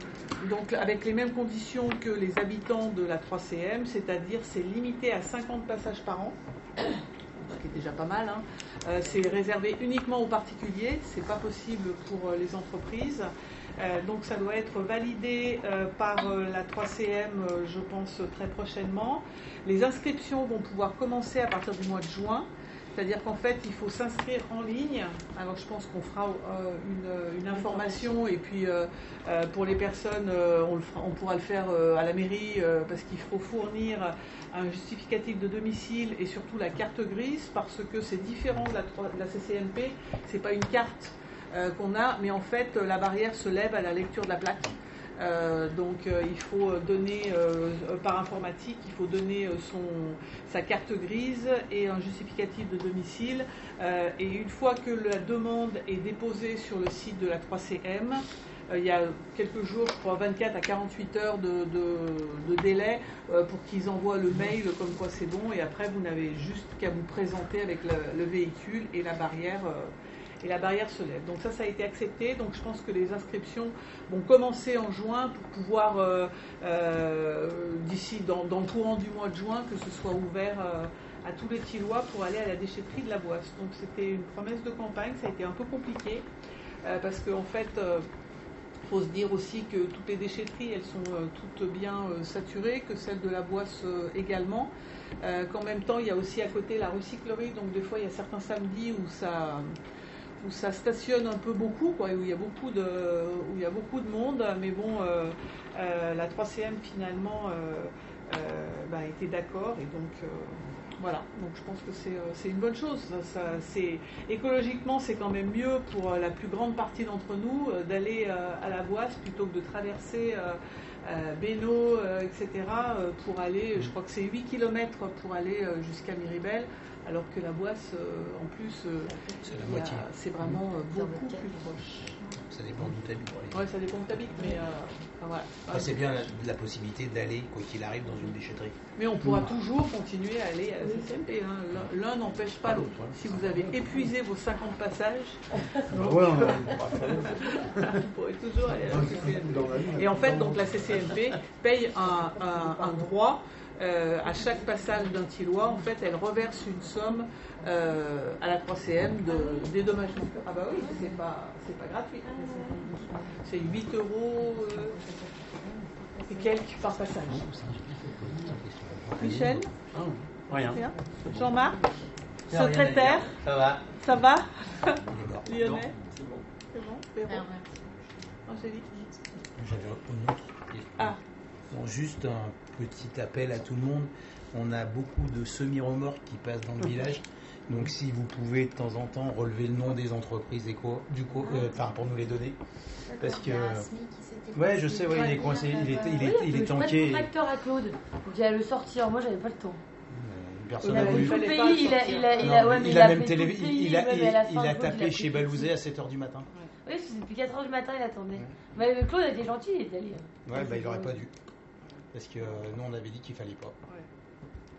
donc avec les mêmes conditions que les habitants de la trois C M, c'est-à-dire c'est limité à cinquante passages par an. Ce qui est déjà pas mal, hein. Euh, c'est réservé uniquement aux particuliers, c'est pas possible pour euh, les entreprises. Euh, donc ça doit être validé euh, par euh, la trois C M, euh, je pense, très prochainement. Les inscriptions vont pouvoir commencer à partir du mois de juin. C'est-à-dire qu'en fait, il faut s'inscrire en ligne. Alors, je pense qu'on fera euh, une, une information. Et puis, euh, euh, pour les personnes, euh, on, le fera, on pourra le faire euh, à la mairie euh, parce qu'il faut fournir un justificatif de domicile et surtout la carte grise parce que c'est différent de la, de la C C M P. C'est pas une carte euh, qu'on a, mais en fait, la barrière se lève à la lecture de la plaque. Euh, donc euh, il faut donner euh, par informatique, il faut donner euh, son, sa carte grise et un justificatif de domicile euh, et une fois que la demande est déposée sur le site de la trois C M, euh, il y a quelques jours, je crois vingt-quatre à quarante-huit heures de, de, de délai euh, pour qu'ils envoient le mail comme quoi c'est bon et après vous n'avez juste qu'à vous présenter avec le, le véhicule et la barrière euh, et la barrière se lève. Donc ça, ça a été accepté. Donc je pense que les inscriptions vont commencer en juin pour pouvoir, euh, euh, d'ici, dans, dans le courant du mois de juin, que ce soit ouvert euh, à tous les Thillois pour aller à la déchetterie de la Boisse. Donc c'était une promesse de campagne, ça a été un peu compliqué, euh, parce qu'en fait, il euh, faut se dire aussi que toutes les déchetteries, elles sont euh, toutes bien euh, saturées, que celle de la Boisse euh, également. Euh, qu'en même temps, il y a aussi à côté la recyclerie, donc des fois, il y a certains samedis où ça... où ça stationne un peu beaucoup, quoi, où il y a beaucoup de, où il y a beaucoup de monde, mais bon, euh, euh, la trois C M finalement euh, euh, bah, était d'accord, et donc euh, voilà, donc je pense que c'est, euh, c'est une bonne chose. Ça, ça, c'est, écologiquement, c'est quand même mieux pour la plus grande partie d'entre nous euh, d'aller euh, à la Boisse plutôt que de traverser euh, euh, Bénaud, euh, et cetera, euh, pour aller, je crois que c'est huit kilomètres pour aller euh, jusqu'à Miribel. Alors que la Boisse, euh, en plus, euh, c'est la a, moitié. C'est vraiment euh, beaucoup plus proche. Ça dépend d'où tu habites. Oui, ça dépend d'où tu habites, mais euh, enfin, voilà. Enfin, c'est bien la, la possibilité d'aller, quoi qu'il arrive, dans une déchetterie. Mais on pourra mmh. toujours continuer à aller à la C C M P. Hein. L'un, l'un n'empêche pas l'autre. Si vous avez épuisé vos cinquante passages, donc, ouais, vous pourrez toujours aller à la C C M P. Et en fait, donc, la C C M P paye un, un, un droit. Euh, à chaque passage d'un Thillois, en fait, elle reverse une somme euh, à la trois C M de dédommagement. Ah bah oui, c'est pas, c'est pas gratuit. C'est huit euros euh, et quelques par passage. Michel? Rien. Rien. Jean-Marc? Secrétaire? Ça va. Ça va? Lionel? Non, c'est bon. C'est bon? Véro? Angélique? J'avais une autre question. Ah. Bon, juste un petit appel à tout le monde. On a beaucoup de semi-remorques qui passent dans le village. Donc si vous pouvez de temps en temps relever le nom des entreprises et quoi, du coup, euh, enfin pour nous les donner. Parce que. Ouais, je sais, ouais, il est coincé, il est, il est, il est tanké. Je tracteur à Claude. Donc il allait le sortir. Moi, j'avais pas le temps. Personne n'a voulu. Tout le pays, il a, il a, il a, ouais, il il a a même télé, pays, il a, il, il, il a tapé chez Balouzet à sept heures du matin. Oui, c'est depuis quatre heures du matin, il attendait. Ouais. Mais Claude était gentil, il est allé. Ouais, bah il aurait pas dû. Parce que euh, nous on avait dit qu'il fallait pas. Ouais.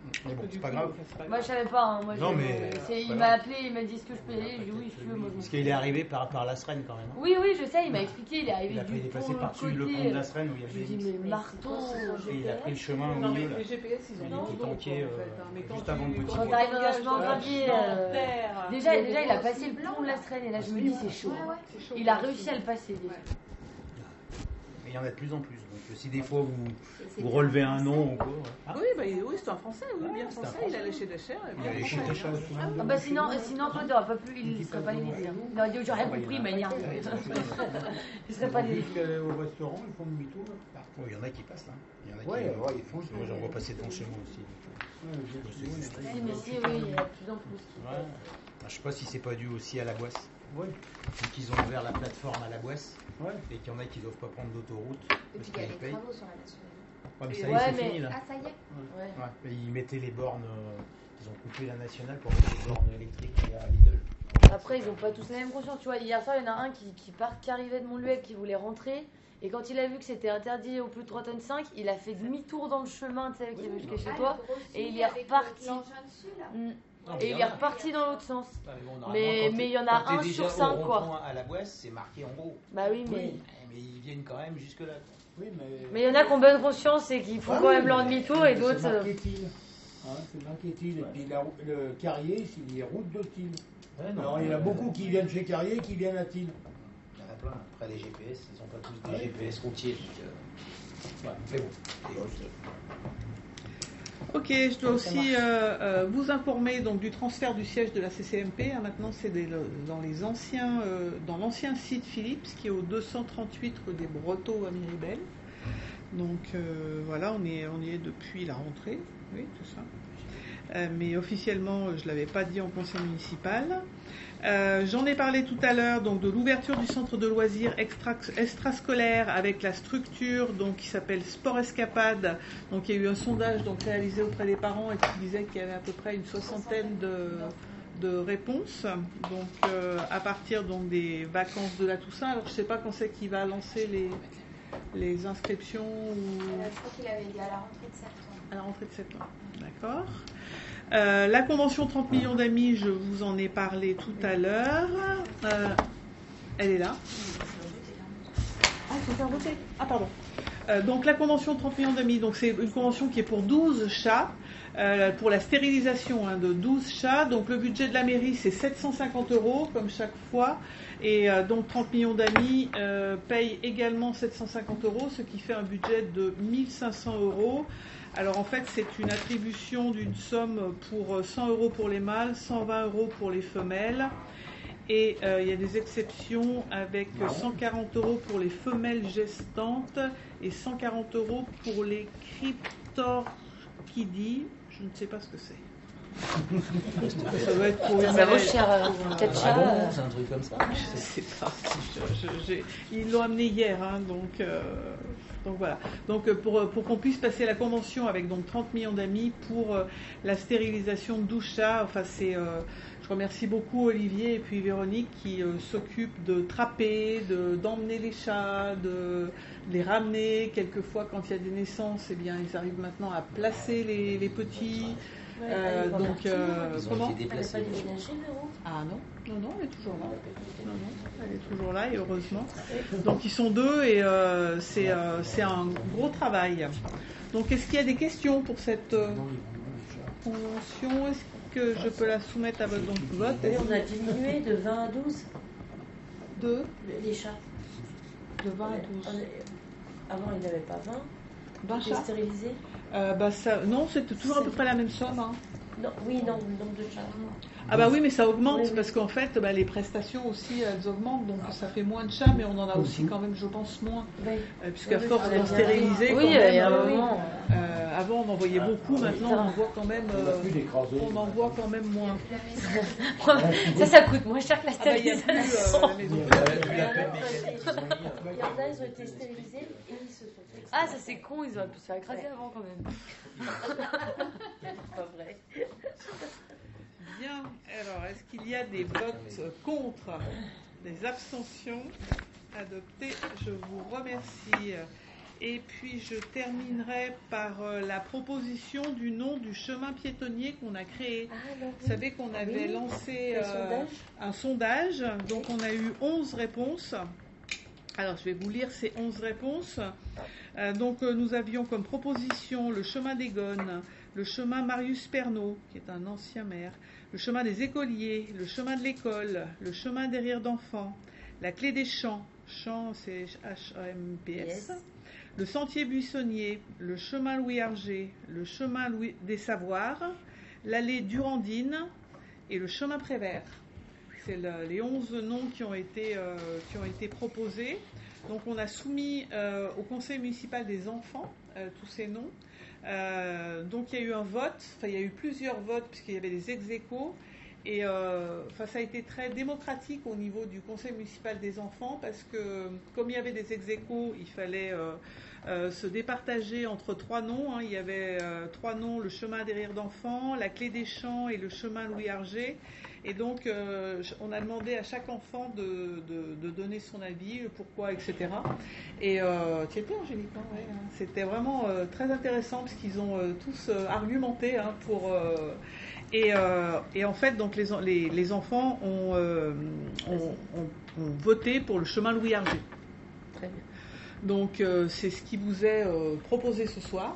Mais bon, Du c'est pas coup, grave. enfin, c'est pas Moi, grave. je savais pas. Hein. Moi, Non, je- mais, c'est- il voilà. m'a appelé, il m'a dit ce que je payais. J'ai dit oui, si tu veux, moi je m'en Parce fous. qu'il est arrivé par, par la Srenne quand même. hein. Oui, oui, je sais, il m'a expliqué. Il est arrivé Il, a, du il est passé pont par-dessus côté. le pont de la Srenne où il y Je lui avait dis, des... mais marteau. Et il a pris le chemin au Non, mais milieu là. les G P S, ils ont Il non, était donc, tanké, en fait, euh, hein, mais quand juste tu- avant le petit quand pont. tu T'arrives dans un engages chemin la gravier, chemin euh, en terre, Déjà, et déjà, il a gros, passé c'est le blanc, pont de la Srenne et là, je me dis, c'est chaud. Ouais, ouais, c'est chaud. Il a réussi à le passer. déjà. Ouais. Mais il y en a de plus en plus. Donc si des fois vous, vous relevez un nom ou quoi. ouais. Ah, Oui, bah, oui, c'est un français, oui, bien c'est un français. Il a Français. léché de la chair. et Il a bien léché français. des choses. Ah bah sinon, sinon toi, t'aurais pas pu, il serait pas limité. Hein. Il aurait dit, j'ai rien compris, mais il y a Il serait pas limité. Au restaurant, ils font demi-tour. Oh, il y en a qui passent là. Il y en a qui... Ouais, ouais, ils font ça. Moi j'en vois passer devant chez moi aussi. Ouais, je- je- Si, mais si, oui, il y a de plus en plus qui Ouais. passent. Je sais pas si c'est pas dû aussi à la Boisse. Ouais, Vu qu'ils ont ouvert la plateforme à la Boisse ouais. et qu'il y en a qui doivent pas prendre d'autoroute Et parce puis il y a qu'ils les payent. travaux sur la nationale. Ouais, mais ça y Ouais, est, c'est mais- fini là. Ah, ça y est. Ouais. Ouais. Et ils mettaient les bornes, euh, ils ont coupé la nationale pour mettre les bornes électriques à Lidl. Après, ils ont pas tous la même conscience. Tu vois, hier soir, il y en a un qui, qui, part, qui arrivait de Montluec, qui voulait rentrer. Et quand il a vu que c'était interdit au plus de trois tonnes cinq, il a fait demi-tour dans le chemin, tu sais, qui est jusqu'à chez Ah, toi. le gros et il suivi est avec reparti. l'engin dessus, là. Mm. Non, mais Et y il en est a. reparti dans l'autre sens. Ouais, mais bon, normalement, Mais- quand mais t'es- il y en a quand t'es un déjà sur au cinq, quoi. rond-point à la Boisse, c'est marqué en gros. Bah oui, mais. Ouais, mais ils viennent quand même jusque là. Oui, mais. Mais il y en a qui ont bonne conscience et qui font Ah quand oui, même leur mais demi-tour et c'est d'autres. euh, marqué Thiel. Hein, c'est marqué Thiel. Et puis la- le Carrier, c'est les routes de Thiel. Ouais, non, Alors il y en a beaucoup qui viennent chez Carrier qui viennent à Thiel. Il y en a plein. Après les G P S, ils sont pas tous des Ouais. G P S routiers. Donc, euh, ouais, mais bon. Ok, je dois aussi euh, euh, vous informer donc du transfert du siège de la C C M P. Hein, maintenant, c'est des- le- dans les anciens, euh, dans l'ancien site Philips, qui est au deux cent trente-huit rue des Brotteaux à Miribel. Donc euh, voilà, on est, on y est depuis la rentrée, oui, tout ça. Euh, mais officiellement, je ne l'avais pas dit en conseil municipal. Euh, j'en ai parlé tout à l'heure donc de l'ouverture du centre de loisirs extra, extrascolaire avec la structure donc qui s'appelle Sport Escapade. Donc il y a eu un sondage donc réalisé auprès des parents et qui disait qu'il y avait à peu près une soixantaine de, de réponses. Donc euh, à partir donc des vacances de la Toussaint. Alors je ne sais pas quand c'est qu'il va lancer les, les inscriptions ou Euh, je crois qu'il avait dit à la rentrée de septembre. à la rentrée de septembre. D'accord. Euh, la convention trente millions d'amis, je vous en ai parlé tout à l'heure. Euh, elle est là. Ah, il faut faire voter. Ah, pardon. Euh, donc la convention trente millions d'amis, donc c'est une convention qui est pour douze chats, euh, pour la stérilisation hein, de douze chats. Donc le budget de la mairie c'est sept cent cinquante euros comme chaque fois. Et euh, donc trente millions d'amis euh, payent également sept cent cinquante euros, ce qui fait un budget de mille cinq cents euros. Alors en fait c'est une attribution d'une somme pour cent euros pour les mâles, cent vingt euros pour les femelles. Et euh, il y a des exceptions avec cent quarante euros pour les femelles gestantes et cent quarante euros pour les cryptorchidis. Je ne sais pas ce que c'est. Ça doit être pour une Ça vaut maladie. cher, euh, Pour, peut-être euh, cher. Ah bon, euh, c'est un truc comme ça. je sais pas. Je- je- j'ai- ils l'ont amené hier, hein, donc, euh, donc voilà. Donc euh, pour, pour qu'on puisse passer la convention avec donc trente millions d'amis pour euh, la stérilisation de douze chats. Enfin c'est, euh, je remercie beaucoup Olivier et puis Véronique qui euh, s'occupent de trapper, de d'emmener les chats, de, de les ramener. Quelquefois quand il y a des naissances, eh bien ils arrivent maintenant à placer les, les petits. Euh, donc euh, Ils ont comment été déplacés. Ah non, non, non, elle est toujours là. Non, non, elle est toujours là et heureusement. Donc ils sont deux et euh, c'est euh, c'est un gros travail. Donc est-ce qu'il y a des questions pour cette euh, convention? Est-ce que je peux la soumettre à votre donc, vote? Oui, on a diminué de vingt à douze De, les chats. de vingt à douze. On est- Avant, il n'y avait pas vingt. vingt C'était chats stérilisé. euh, bah, ça, Non, c'est toujours à peu près la même somme. Hein. Non, oui, non, le nombre de chats. Ah bah oui, mais ça augmente Oui, oui. parce qu'en fait, bah, les prestations aussi, elles augmentent. Donc ça fait moins de chats, mais on en a aussi quand même, je pense, moins. Oui. Euh, Puisqu'à Oui, force on a d'en bien stériliser, Oui, quand il y même, a un euh, moment. euh, avant on en voyait beaucoup, maintenant on en voit quand même, On a euh, plus d'écraser. on en voit quand même moins. Ça, ça coûte moins cher que la Ah bah, il y a stérilisation. plus, euh, la maison. Vu la peine mécanique qu'ils ont mis, euh, Il y en a, ils ont été stérilisés et ils se sont fait. Ah, ça c'est con, ils auraient pu se faire écraser avant quand même. Pas vrai. Bien, alors est-ce qu'il y a des votes contre, des abstentions? Adopté, je vous remercie. Et puis je terminerai par euh, la proposition du nom du chemin piétonnier qu'on a créé. Ah, bah oui. Vous savez qu'on avait Oui. lancé Un euh, sondage. un sondage, donc on a eu onze réponses. Alors je vais vous lire ces onze réponses. Euh, donc euh, nous avions comme proposition le chemin des Gones, le chemin Marius Pernaud, qui est un ancien maire, le chemin des écoliers, le chemin de l'école, le chemin des rires d'enfants, la clé des champs, champs c'est H A M P S, Yes. le sentier buissonnier, le chemin Louis Hergé, le chemin Louis des Savoirs, l'allée Durandine et le chemin Prévert. C'est le- les onze noms qui ont été, euh, qui ont été proposés. Donc on a soumis euh, au conseil municipal des enfants euh, tous ces noms. Euh, donc il y a eu un vote, enfin il y a eu plusieurs votes puisqu'il y avait des ex-aequo. Et euh, enfin, ça a été très démocratique au niveau du conseil municipal des enfants parce que comme il y avait des ex-aequo, il fallait euh, euh, se départager entre trois noms. Hein. Il y avait euh, trois noms, le chemin des rires d'enfants, la clé des champs et le chemin Louis Hergé. Et donc euh, on a demandé à chaque enfant de, de, de donner son avis, le pourquoi, et cetera. Et euh, tu étais Angélique, hein, ouais, hein. C'était vraiment euh, très intéressant parce qu'ils ont euh, tous euh, argumenté hein, pour... Euh, Et, euh, et en fait, donc les, les, les enfants ont, euh, ont, ont, ont voté pour le chemin Louis Hergé. Très bien. Donc euh, c'est ce qui vous est euh, proposé ce soir,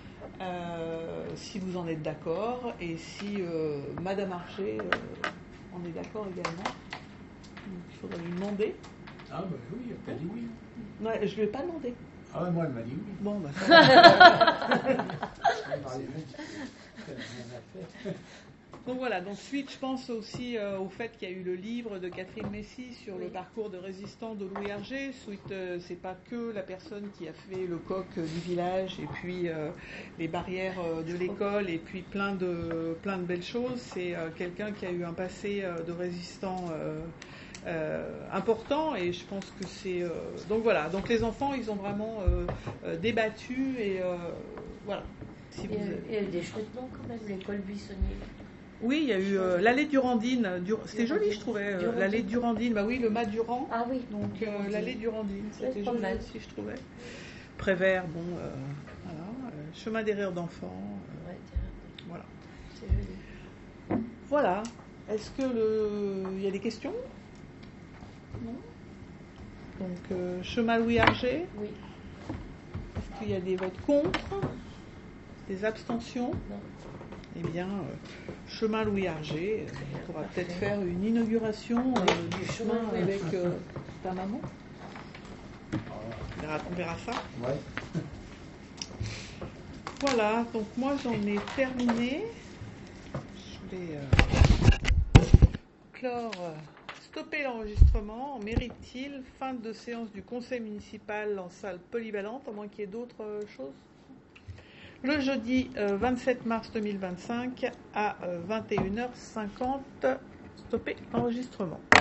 euh, si vous en êtes d'accord, et si euh, Madame Hergé euh, en est d'accord également. Donc il faudrait lui demander. Ah, bah oui, elle a dit oui. Ouais, je ne lui ai pas demandé. Ah, ouais, moi, elle m'a dit oui. Bon, bah ça va. Elle m'a dit oui. Elle a rien à faire. Donc voilà, donc suite, je pense aussi euh, au fait qu'il y a eu le livre de Catherine Messy sur le parcours de résistant de Louis Hergé. Suite, euh, c'est pas que la personne qui a fait le coq euh, du village et puis euh, les barrières euh, de l'école et puis plein de, plein de belles choses. C'est euh, quelqu'un qui a eu un passé euh, de résistant euh, euh, important et je pense que c'est... Euh, donc voilà, donc les enfants, ils ont vraiment euh, euh, débattu et euh, voilà. Si Il vous... y a- il y a eu des chouettes noms quand même, l'école Buissonnier. Oui, il y a eu euh, l'allée Durandine. Dur... C'était Durandine. joli, je trouvais. euh, Durandine. l'allée Durandine, bah oui, le mât Durand. Ah oui, Donc euh, Durandine. l'allée Durandine, Ouais, c'était pas joli mal. aussi, je trouvais. Prévert, bon, euh, voilà. euh, chemin des rires d'enfants. euh, Ouais, tiens, voilà. c'est joli. Voilà. Est-ce que le... il y a des questions? Non. Donc euh, chemin Louis Hergé. Oui, Est-ce qu'il y a des votes contre? Des abstentions? non. Eh bien, euh, chemin Louis Hergé, euh, on pourra peut-être faire une inauguration euh, du chemin avec euh, ta maman. On verra, on verra ça. Ouais. Voilà, donc moi j'en ai terminé. Je vais euh, clore, euh, stopper l'enregistrement. Mérite-t-il fin de séance du conseil municipal en salle polyvalente, à moins qu'il y ait d'autres euh, choses? Le jeudi euh, vingt-sept mars deux mille vingt-cinq à euh, vingt et une heures cinquante, stopper l'enregistrement.